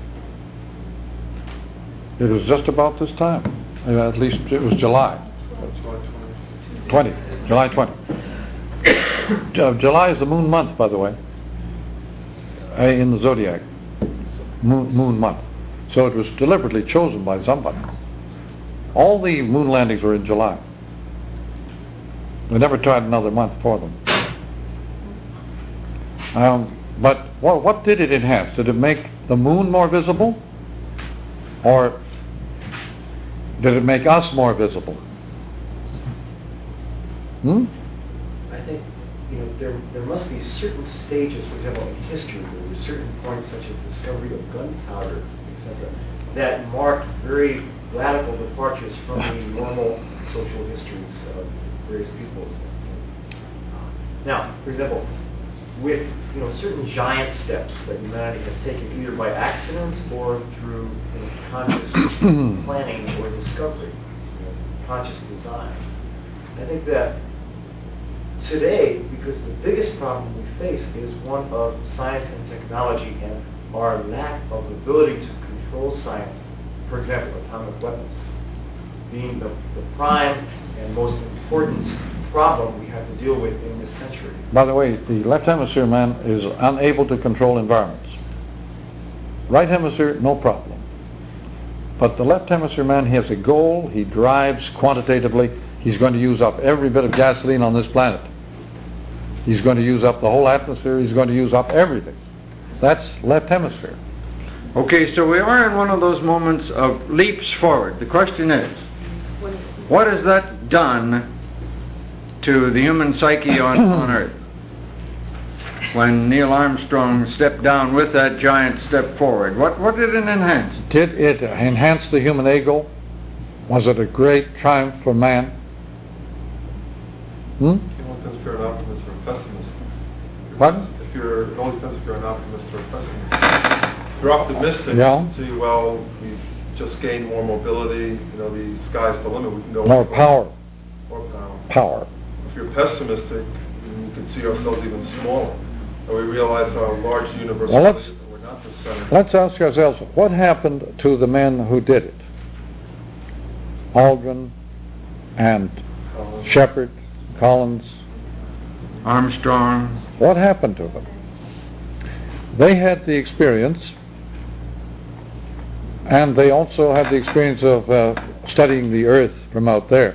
it was just about this time. Uh, At least it was July. twenty. July twentieth. Ju- July is the moon month, by the way, uh, in the zodiac. Moon, moon month. So it was deliberately chosen by somebody. All the moon landings were in July. We never tried another month for them. Um, but what, what did it enhance? Did it make the moon more visible? Or did it make us more visible? Hmm? I think, you know, there there must be certain stages, for example, in history, there were certain points such as the discovery of gunpowder, et cetera, that marked very radical departures from the normal social histories of various peoples. Now, for example, with you know certain giant steps that humanity has taken either by accident or through you know, conscious planning or discovery, you know, conscious design. I think that today, because the biggest problem we face is one of science and technology and our lack of ability to control science, for example, atomic weapons, being the, the prime and most important problem we have to deal with in this century. By the way, the left hemisphere man is unable to control environments. Right hemisphere, no problem. But the left hemisphere man, he has a goal, he drives quantitatively, he's going to use up every bit of gasoline on this planet. He's going to use up the whole atmosphere, he's going to use up everything. That's left hemisphere. okay, so we are in one of those moments of leaps forward. The question is, what has that done to the human psyche on, on Earth? When Neil Armstrong stepped down with that giant step forward, what, what did it enhance? Did it enhance the human ego? Was it a great triumph for man? Hmm? It all depends if you're an optimist or a pessimist. Pardon? If you're, it all depends if you're an optimist or a pessimist. If you're optimistic, Yeah. you can see, well, we've just gained more mobility, you know, the sky's the limit, we can go More power. More power. Power. If you're pessimistic, you can see ourselves even smaller. And we realize how large the universe Well, is, let's- and we're not the center. Let's ask ourselves, what happened to the men who did it? Aldrin and Um, Shepard, Collins. Armstrong. What happened to them? They had the experience, and they also had the experience of uh, studying the Earth from out there.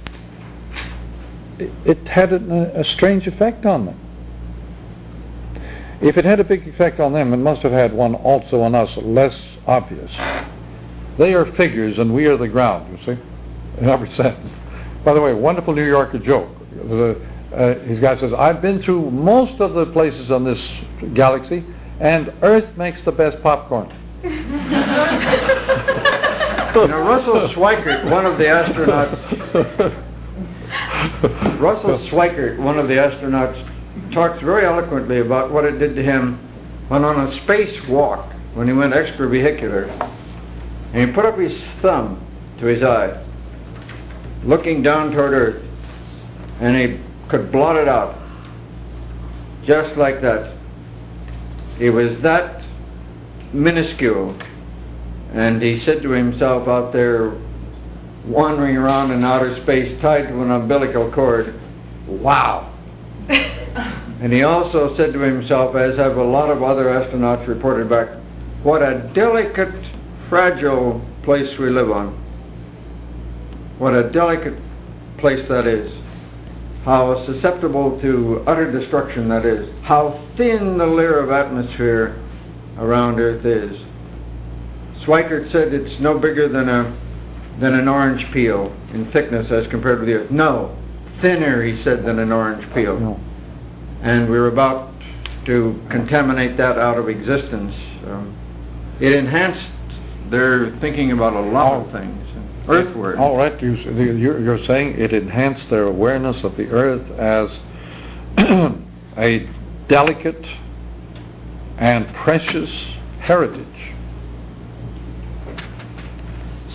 It, it had a, a strange effect on them. If it had a big effect on them, it must have had one also on us, less obvious. They are figures and we are the ground, you see, in every sense. By the way, wonderful New Yorker joke. The, uh, his guy says, I've been through most of the places on this galaxy, and Earth makes the best popcorn. You know, Russell Schweikert, one of the astronauts, Russell Schweikert, one of the astronauts, talks very eloquently about what it did to him when on a spacewalk, when he went extravehicular, and he put up his thumb to his eye, looking down toward Earth, and he could blot it out, just like that. He was that minuscule, and he said to himself out there, wandering around in outer space, tied to an umbilical cord, wow. And he also said to himself, as have a lot of other astronauts reported back, what a delicate, fragile place we live on. What a delicate place that is. How susceptible to utter destruction that is. How thin the layer of atmosphere around Earth is. Schweikert said it's no bigger than a than an orange peel in thickness as compared with the Earth. No, thinner, he said, than an orange peel. No. And we're about to contaminate that out of existence. Um, it enhanced their thinking about a lot of things. Earthward. All right, you, you're, you're saying it enhanced their awareness of the Earth as a delicate and precious heritage.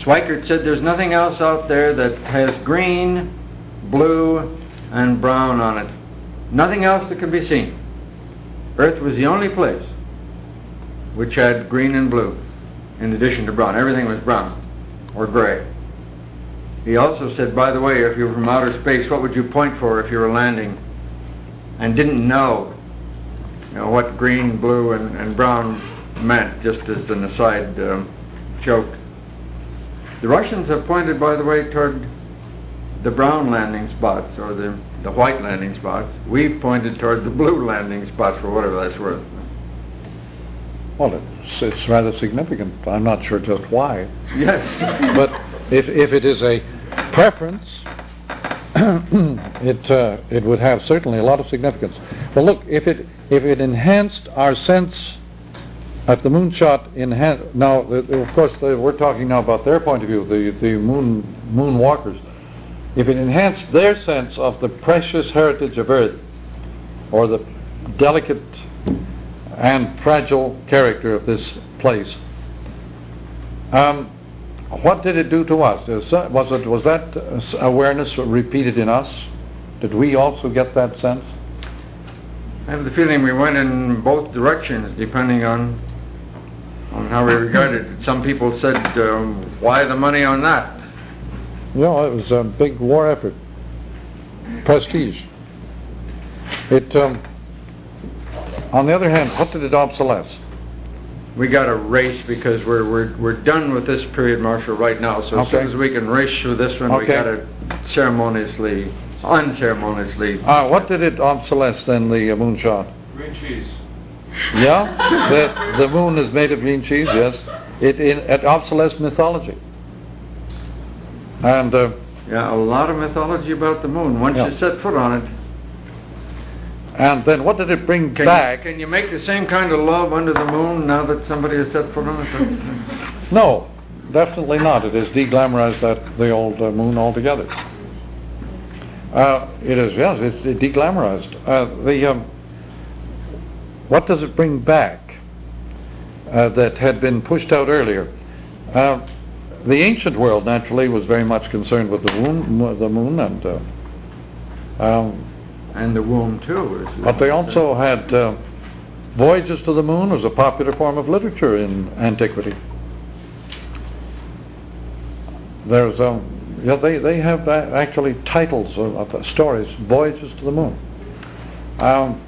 Schweikert said there's nothing else out there that has green, blue, and brown on it. Nothing else that could be seen. Earth was the only place which had green and blue, in addition to brown. Everything was brown or gray. He also said, by the way, if you were from outer space, what would you point for if you were landing and didn't know, you know what green, blue, and, and brown meant, just as an aside um, joke. The Russians have pointed, by the way, toward the brown landing spots, or the, the white landing spots. We've pointed toward the blue landing spots, for whatever that's worth. Well, it's, it's rather significant. I'm not sure just why. Yes. But if if it is a preference, it uh, it would have certainly a lot of significance. But look, if it if it enhanced our sense at the moonshot, enhan- now the, of course the, we're talking now about their point of view, the the moon moonwalkers. If it enhanced their sense of the precious heritage of Earth, or the delicate and fragile character of this place, um, what did it do to us? Was it was that awareness repeated in us? Did we also get that sense? I have the feeling we went in both directions, depending on on how we regarded it. Some people said, um, "Why the money on that?" You know, it was a big war effort, prestige. It. Um, on the other hand, what did it obsolesce? We got a race because we're we're we're done with this period, Marshal, right now. So as Okay. soon as we can race through this one, we Okay. got to ceremoniously, unceremoniously. Uh, what did it obsolesce then, the uh, moonshot? Green cheese. Yeah, the the moon is made of green cheese. Yes, it it, it obsolesced mythology, and uh, Yeah, a lot of mythology about the moon. Once Yeah. you set foot on it, and then what did it bring can back? you, can you make the same kind of love under the moon now that somebody has set foot on it? No, definitely not. It has deglamorized that the old uh, moon altogether. Uh, it is, yes, it's it deglamorized. Uh, the um, what does it bring back uh, that had been pushed out earlier? Uh, the ancient world naturally was very much concerned with the moon, the moon, and uh, um, And the womb too. Is, but they also had uh, voyages to the moon was a popular form of literature in antiquity. There's um, yeah, they they have uh, actually titles of, of uh, stories, voyages to the moon. Um,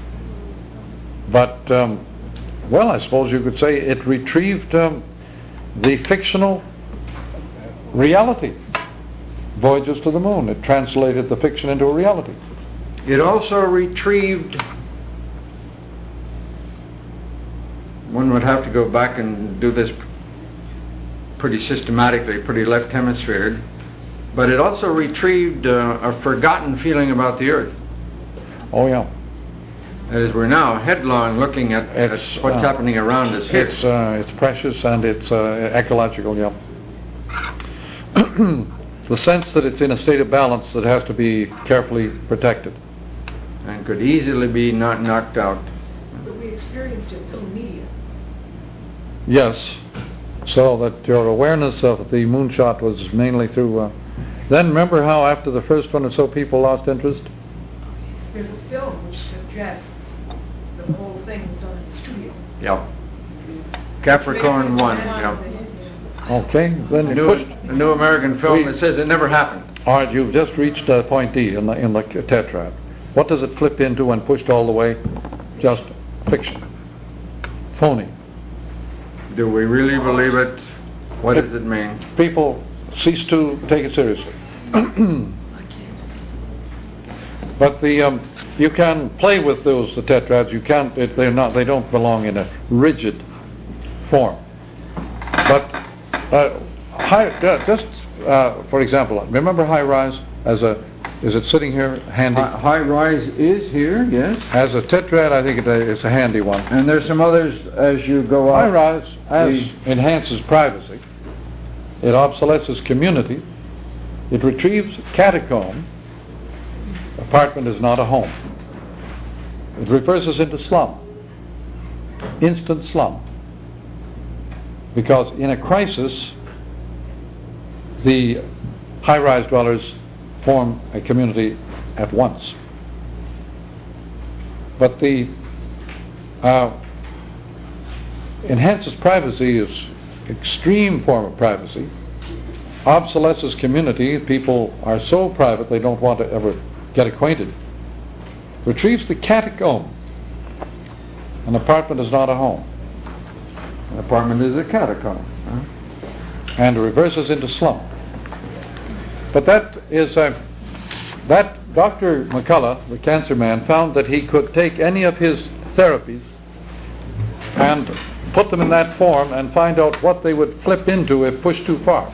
but um, well, I suppose you could say it retrieved um, the fictional reality. Voyages to the moon. It translated the fiction into a reality. It also retrieved, one would have to go back and do this pretty systematically, pretty left hemisphered, but it also retrieved uh, a forgotten feeling about the Earth. Oh yeah. As we're now headlong looking at, at It's, what's uh, happening around us here. It's uh, it's precious and it's uh, ecological. Yeah. The sense that it's in a state of balance that has to be carefully protected. And could easily be not knocked out. But we experienced it through media. Yes. So that your awareness of the moonshot was mainly through. Uh, then remember how after the first one or so people lost interest. There's a film which suggests the whole thing was done in the studio. Yeah. Capricorn one. Yeah. Okay. Then The you new, pushed. the new American film We- that says it never happened. All right, you've just reached uh, point D in the in the tetrad. What does it flip into when pushed all the way? Just fiction. Phony. Do we really believe it? What does it mean? People cease to take it seriously. But the um, you can play with those the tetrads. You can't. It, they're not. They don't belong in a rigid form. But uh, high, uh, just uh, for example, remember high rise as a. Is it sitting here handy? High, high rise is here, yes. As a tetrad, I think it, uh, it's a handy one. And there's some others as you go High up. rise as the- enhances privacy. It obsolesces community. It retrieves catacomb. Apartment is not a home. It reverses into slum. Instant slum. Because in a crisis, the high-rise dwellers form a community at once. But the uh, enhances privacy is extreme form of privacy. Obsolesces community, people are so private they don't want to ever get acquainted. Retrieves the catacomb. An apartment is not a home. An apartment is a catacomb. Huh? And reverses into slum. But that is uh, that Doctor McCullough, the cancer man, found that he could take any of his therapies and put them in that form and find out what they would flip into if pushed too far.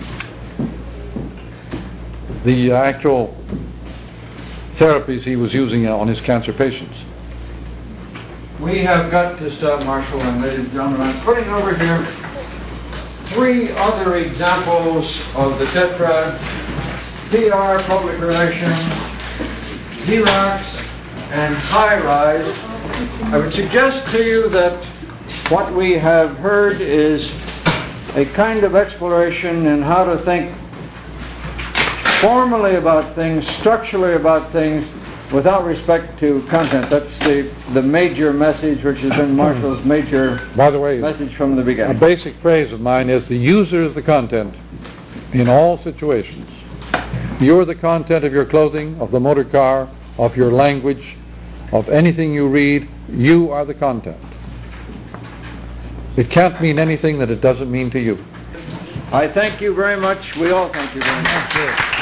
The actual therapies he was using on his cancer patients. We have got to stop, Marshall, and ladies and gentlemen, I'm putting over here three other examples of the tetrad: P R, public relations, Xerox, and high-rise. I would suggest to you that what we have heard is a kind of exploration in how to think formally about things, structurally about things, without respect to content. That's the, the major message, which has been Marshall's major By the way, message from the a beginning. basic phrase of mine is the user is the content in all situations. You're the content of your clothing, of the motor car, of your language, of anything you read. You are the content. It can't mean anything that it doesn't mean to you. I thank you very much. We all thank you very much.